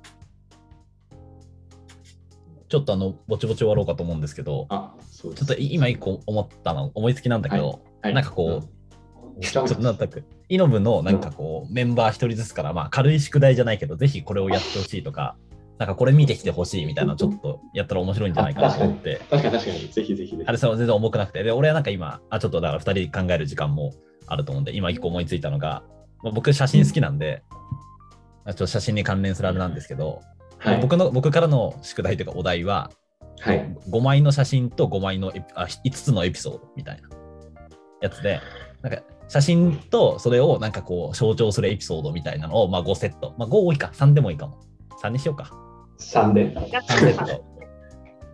ちょっとあのぼちぼち終わろうかと思うんですけど、 あ、そうです。 ちょっと今一個思ったの思いつきなんだけど、はいはい、なんかこう、うん、ちょっとなんだかイノブのなんかこう、うん、メンバー一人ずつからまあ軽い宿題じゃないけど、ぜひこれをやってほしいとか。なんかこれ見てきてほしいみたいなのちょっとやったら面白いんじゃないかなと思って。 確かに確かに、ぜひぜひぜひ。 あれさ、全然重くなくて。で、俺はなんか今、あ、ちょっとだからふたり考える時間もあると思うんで、今一個思いついたのが、まあ、僕写真好きなんで、うん、ちょっと写真に関連するあれなんですけど、はい、僕の僕からの宿題というかお題は、はい、ごまいの写真とごまいのあいつつのエピソードみたいなやつで、なんか写真とそれをなんかこう象徴するエピソードみたいなのを、まあ、ごセット。まあ、ご多いか、さんでもいいかも。さんにしようか。 さんで。 さんセット。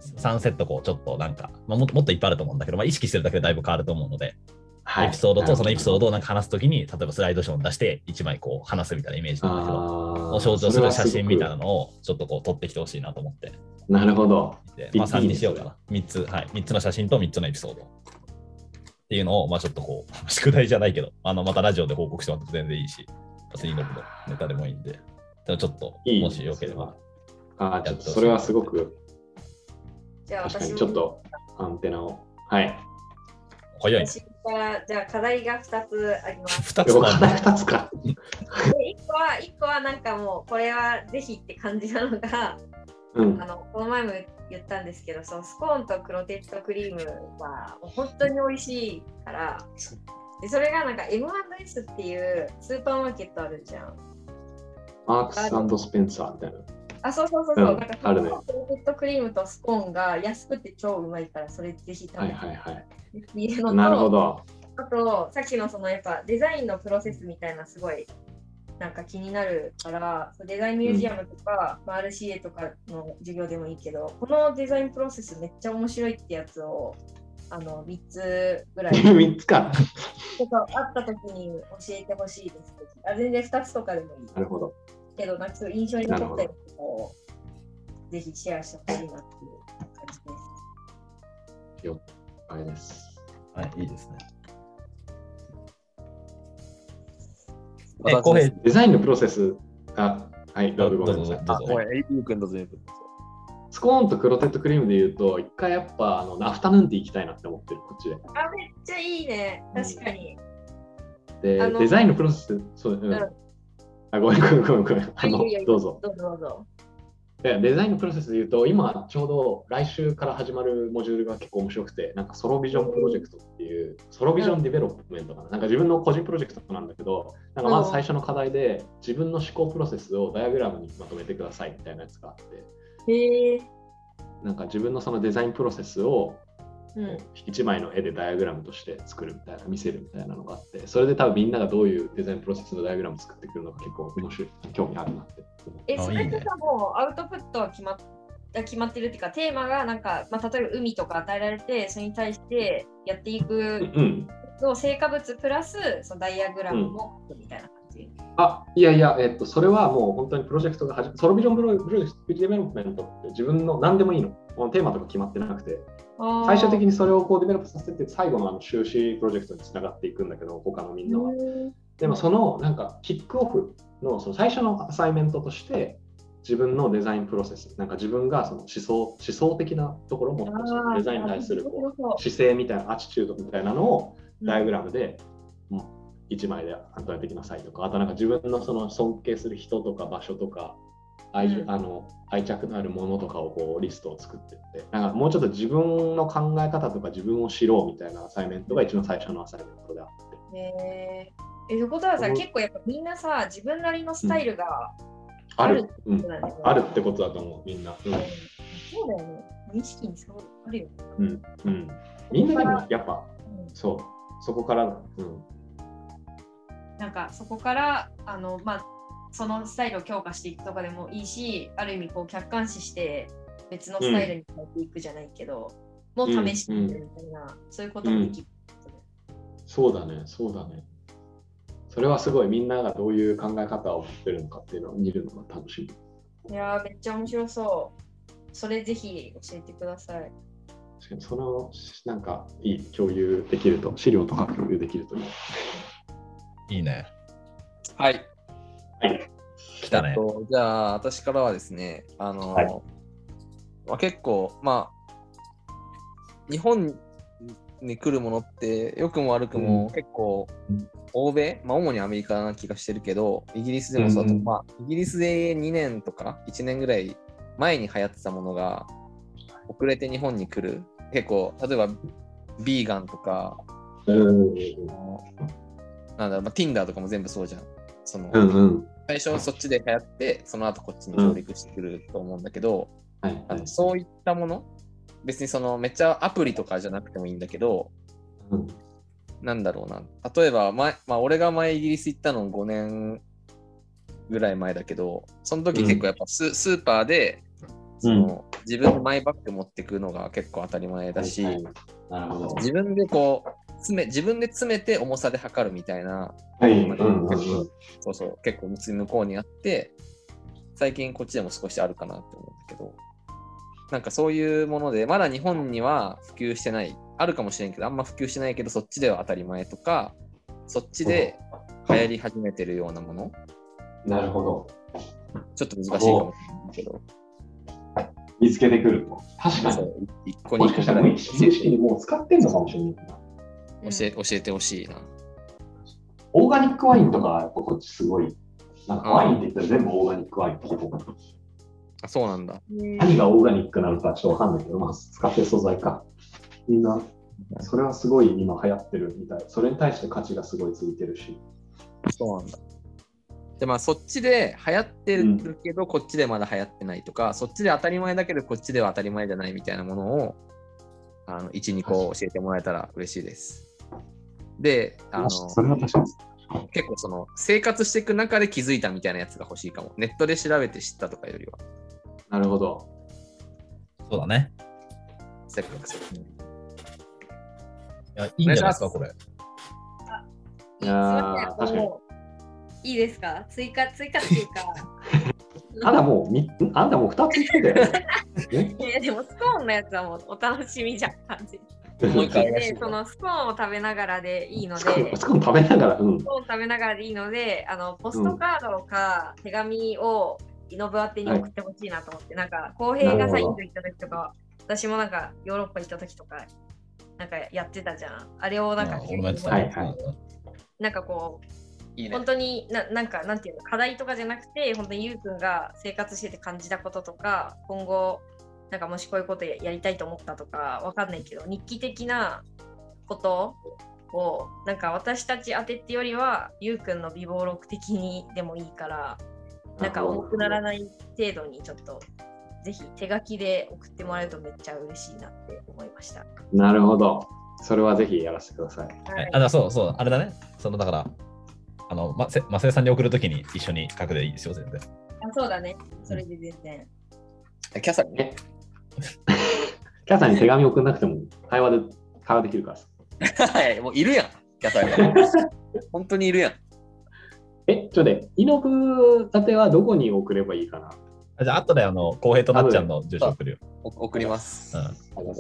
さんセットこうちょっとなんか、まあ、も, もっといっぱいあると思うんだけど、まあ、意識してるだけでだいぶ変わると思うので、はい、エピソードとそのエピソードをなんか話すときに、例えばスライドショーを出していちまいこう話すみたいなイメージなんだけど、象徴する写真みたいなのをちょっとこう撮ってきてほしいなと思って。 なるほど。 まあ、さんにしようかな。みっつ、はい。みっつの写真とみっつのエピソード。っていうのを、まあちょっとこう、宿題じゃないけど、あのまたラジオで報告してもらって全然いいし、次のネタでもいいんで、ちょっと、 いいもしよければ。 ああ、ちょっとそれはすごく、 じゃあ確かにちょっとアンテナを。はい。 早い。 私からじゃあ課題がふたつあります。 ふたつ課題ふたつか。 でいっこは、いっこはなんかもう、これはぜひって感じなのが、うん、あのこの前も言ったんですけど、そのスコーンとクロテッドクリームはもう本当に美味しいから、でそれがなんか エムアンドエス っていうスーパーマーケットあるじゃん。 マークス&スペンサーみたいな。 あ、そうそうそうそう。うん、なんかあるね。 クロテッドクリームとスコーンが安くて超うまいから、それぜひ食べて。 はいはいはい。 のとなるほど。 あと、さっきのそのやっぱデザインのプロセスみたいなすごいなんか気になるから、デザインミュージアムとか、うん、アールシーエー とかの授業でもいいけど、このデザインプロセスめっちゃ面白いってやつをあのみっつぐらいみっつかとかあった時に教えてほしいです。あ、全然ふたつとかでもいい。 なるほど。 けど、なんか印象に残ったりとかをぜひシェアしてほしいなっていう感じです。 了解です。 はい、いいですね。 え、これデザインのプロセスが、はい、どうぞごめんなさい。 あ、ごめん、エイブ君どうぞ。 スコーンとクロテッドクリームで言うと、一回やっぱあのアフタヌーンティー行きたいなって思ってる、こっちで。 あ、めっちゃいいね。確かに。 で、デザインのプロセス、そう、うん。うん、あ、ごめんごめんごめんごめん。あの、どうぞ。 どうぞどうぞ。 でデザインのプロセスで言うと、今ちょうど来週から始まるモジュールが結構面白くて、なんかソロビジョンプロジェクトっていう、ソロビジョンディベロップメントかな、なんか自分の個人プロジェクトなんだけど、なんかまず最初の課題で自分の思考プロセスをダイアグラムにまとめてくださいみたいなやつがあって、 へー、 なんか自分のそのデザインプロセスをいちまいの絵でダイアグラムとして作るみたいな、見せるみたいなのがあって、それで多分みんながどういうデザインプロセスのダイアグラムを作ってくるのか結構面白い、興味あるなって。 え、それってさ、もうアウトプットは決まっ決まってるっていうか、テーマがなんか、まあ、例えば海とか与えられて、それに対してやっていくの成果物プラスそのダイアグラムもみたいな感じ、うん、 あ、いやいや、えっと、それはもう本当にプロジェクトが始め、ソロビジョンプロジェクトディベロップメントって自分の何でもいいの、このテーマとか決まってなくて、最終的にそれをこうデベロップさせて、最後のあの修士プロジェクトにつながっていくんだけど、他のみんなは。でもそのなんかキックオフの、その最初のアサイメントとして、自分のデザインプロセス、なんか自分がその思想、思想的なところをもっとそのデザインに対するこう姿勢みたいな、アチチュードみたいなのをダイアグラムで、うん、いちまいでまとめてきなさいとか、あとなんか自分のその尊敬する人とか場所とか、愛, うん、あの愛着のあるものとかをこうリストを作っていって、なんかもうちょっと自分の考え方とか自分を知ろうみたいなアサイメントが一番最初のアサイメントであって。 へー、え、ということはさ、結構やっぱみんなさ、自分なりのスタイルが、うん、ある、うん、 あるってことだと思う、みんな。うん、 そうだよね。無意識にそうあるよね。 うんうん。みんなでもやっぱ、うん、そう、そこから、うん。 なんかそこから、あの、まあ、そのスタイルを強化していくとかでもいいし、ある意味こう客観視して別のスタイルに変えていくじゃないけど、うん、もう試してみるみたいな、うん、そういうこともできる、 うん。そうだね、そうだね。それはすごいみんながどういう考え方を持ってるのかっていうのを見るのが楽しみ。いやー、めっちゃ面白そう。それぜひ教えてください。 確かにそのなんかいい共有できると、資料とか共有できるといい。 いいね。 はい。 はい。 来たね。 じゃあ私からはですね、あの、はい、まあ、結構まあ日本に来るものって良くも悪くも結構、うん欧米、まあ、主にアメリカな気がしてるけど、イギリスでもそうだと、うんまあ、イギリスでにねんとかいちねんぐらい前に流行ってたものが遅れて日本に来る。結構、例えばビーガンとか、うん、なんだろう、まあ、Tinder とかも全部そうじゃん。その、うんうん、最初そっちで流行って、その後こっちに上陸してくると思うんだけど、うん、あのそういったもの、別にそのめっちゃアプリとかじゃなくてもいいんだけど、うんなんだろうな。例えば、前まあ、俺が前イギリス行ったのごねんぐらい前だけど、その時結構やっぱス,、うん、スーパーでその、うん、自分でマイバッグ持ってくのが結構当たり前だし、はいはい、なるほど。自分でこう詰め自分で詰めて重さで測るみたいな、はい、結構そうそう結構向こうにあって、最近こっちでも少しあるかなって思うんだけど、なんかそういうものでまだ日本には普及してない、あるかもしれんけどあんま普及してないけどそっちでは当たり前とか、そっちで流行り始めてるようなもの。 なるほど。 ちょっと難しいかもしれないけど。 見つけてくると。確かに。一個に一個ぐらい。無意識にもう使ってんのかもしれないな。教え、教えてほしいな。 オーガニックワインとか、やっぱこっちすごい。なんかワインって言ったら全部オーガニックワインってこと。 あ、そうなんだ。 何がオーガニックなのかちょっとわかんないけど、まあ、使ってる素材か。みんな、それはすごい今流行ってるみたい。それに対して価値がすごいついてるし。 そうなんだ。でまあ、そっちで流行ってるけど、うん、こっちでまだ流行ってないとか、そっちで当たり前だけどこっちでは当たり前じゃないみたいなものをあのいち、にこ教えてもらえたら嬉しいです。で、あのそれは確かに結構その生活していく中で気づいたみたいなやつが欲しいかも。ネットで調べて知ったとかよりは。 なるほど。 そうだね。 せっかくそう。いや、いいんじゃないですか、これ。 いやー、確かに。いいですか？追加、追加っていうか。 あんたもう、みあんたもうふたつ言ってたよね。いや、でもスコーンのやつはもうお楽しみじゃん、感じ。もう一回で、そのスコーンを食べながらでいいので、スコーン、 スコーン食べながら、うん、 スコーン食べながらでいいので、あのポストカードか手紙をイノブ宛てに送ってほしいなと思って、はい、なんか、浩平がさ、インド行った時とか、私もなんかヨーロッパ行った時とか、なんかやってたじゃん。あれをなんか、なんかこう、いいね、本当に な, なんかなんていうの課題とかじゃなくて、本当にゆうくんが生活してて感じたこととか、今後なんかもしこういうことやりたいと思ったとかわかんないけど、日記的なことをなんか私たち当てってよりはゆうくんの備忘録的にでもいいから、なんか重くならない程度にちょっとぜひ手書きで送ってもらえるとめっちゃ嬉しいなって思いました。 なるほど、それはぜひやらせてください。 はい、あ、そうそう、あれだね、そのだからあの、ま、せ、まさえさんに送るときに一緒に書くでいいですよ、全然。 あ、そうだね。それで全然。 キャサリンね。 キャサリンに手紙送んなくても会話で会話できるから。 はい、もういるやん、キャサリン。本当にいるやん。 え、ちょっとね、イノブ宛てはどこに送ればいいかな。 あ、じゃあ、後であの、浩平となっちゃんの住所送るよ。 送ります。うん、い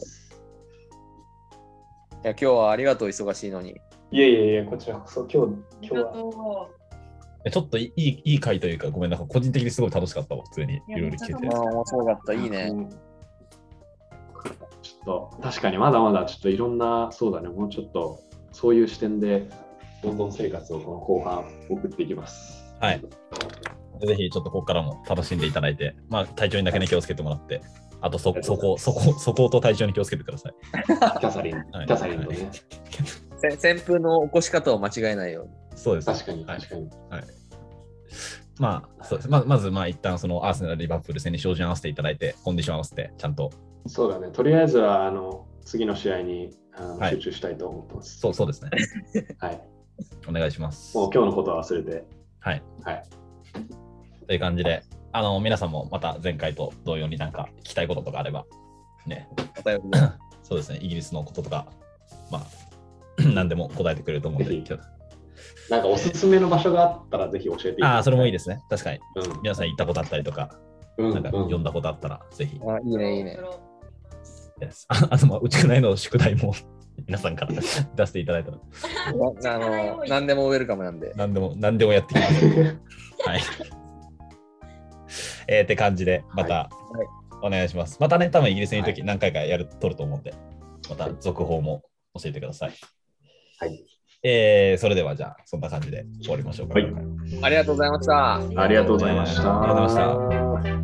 や、 今日はありがとう、忙しいのに。 いやいやいや、こちらこそ、今日、今日は。 ちょっといい、いい回というか、ごめんなさい、個人的にすごい楽しかったわ、普通に。いろいろ聞いて。 ああ、面白かった、いいね。 ちょっと、確かにまだまだ、ちょっといろんな、そうだね、もうちょっと、そういう視点で、ロンドン生活をこの後半、送っていきます。 はい。ぜひ、ちょっとここからも楽しんでいただいて、まあ、体調にだけね、気をつけてもらって。あとそ、そこ、そこ、そこと体調に気をつけてください。 キャサリン、キャサリンとね。 旋風の起こし方を間違えないように。 そうです。 確かに、確かに。 はい。まあ、そうです。ま, まず、まあ、一旦そのアーセナル、リバプール戦に照準合わせていただいて、コンディション合わせて、ちゃんと。 そうだね。とりあえずは、あの、次の試合にあの、はい、集中したいと思ってます。 そう、そうですね。 はい。 お願いします。 もう今日のことは忘れて。 はい。 はい。 という感じで、あの、皆さんもまた前回と同様になんか聞きたいこととかあれば、ね。そうですね。イギリスのこととか、まあ、何でも答えてくれると思うんで。 なんかおすすめの場所があったらぜひ教えていただきたい。 ああ、それもいいですね。確かに。 うん、 皆さん行ったことあったりとか、うん、なんか読んだことあったら、ぜひ。 あ、いいね、いいね。 あ, あと、まあ、うちくらいの宿題も皆さんから出していただいたら。 あの、何でもウェルカムなんで。 何でも、何でもやってきます。はい。えー、って感じで、またお願いします。はい、またね、多分イギリスにいるとき何回かやる、撮ると思うんで、また続報も教えてください。 はい。 えー、それではじゃあ、そんな感じで終わりましょうか。 はい。ありがとうございました。 ありがとうございました。 ありがとうございました。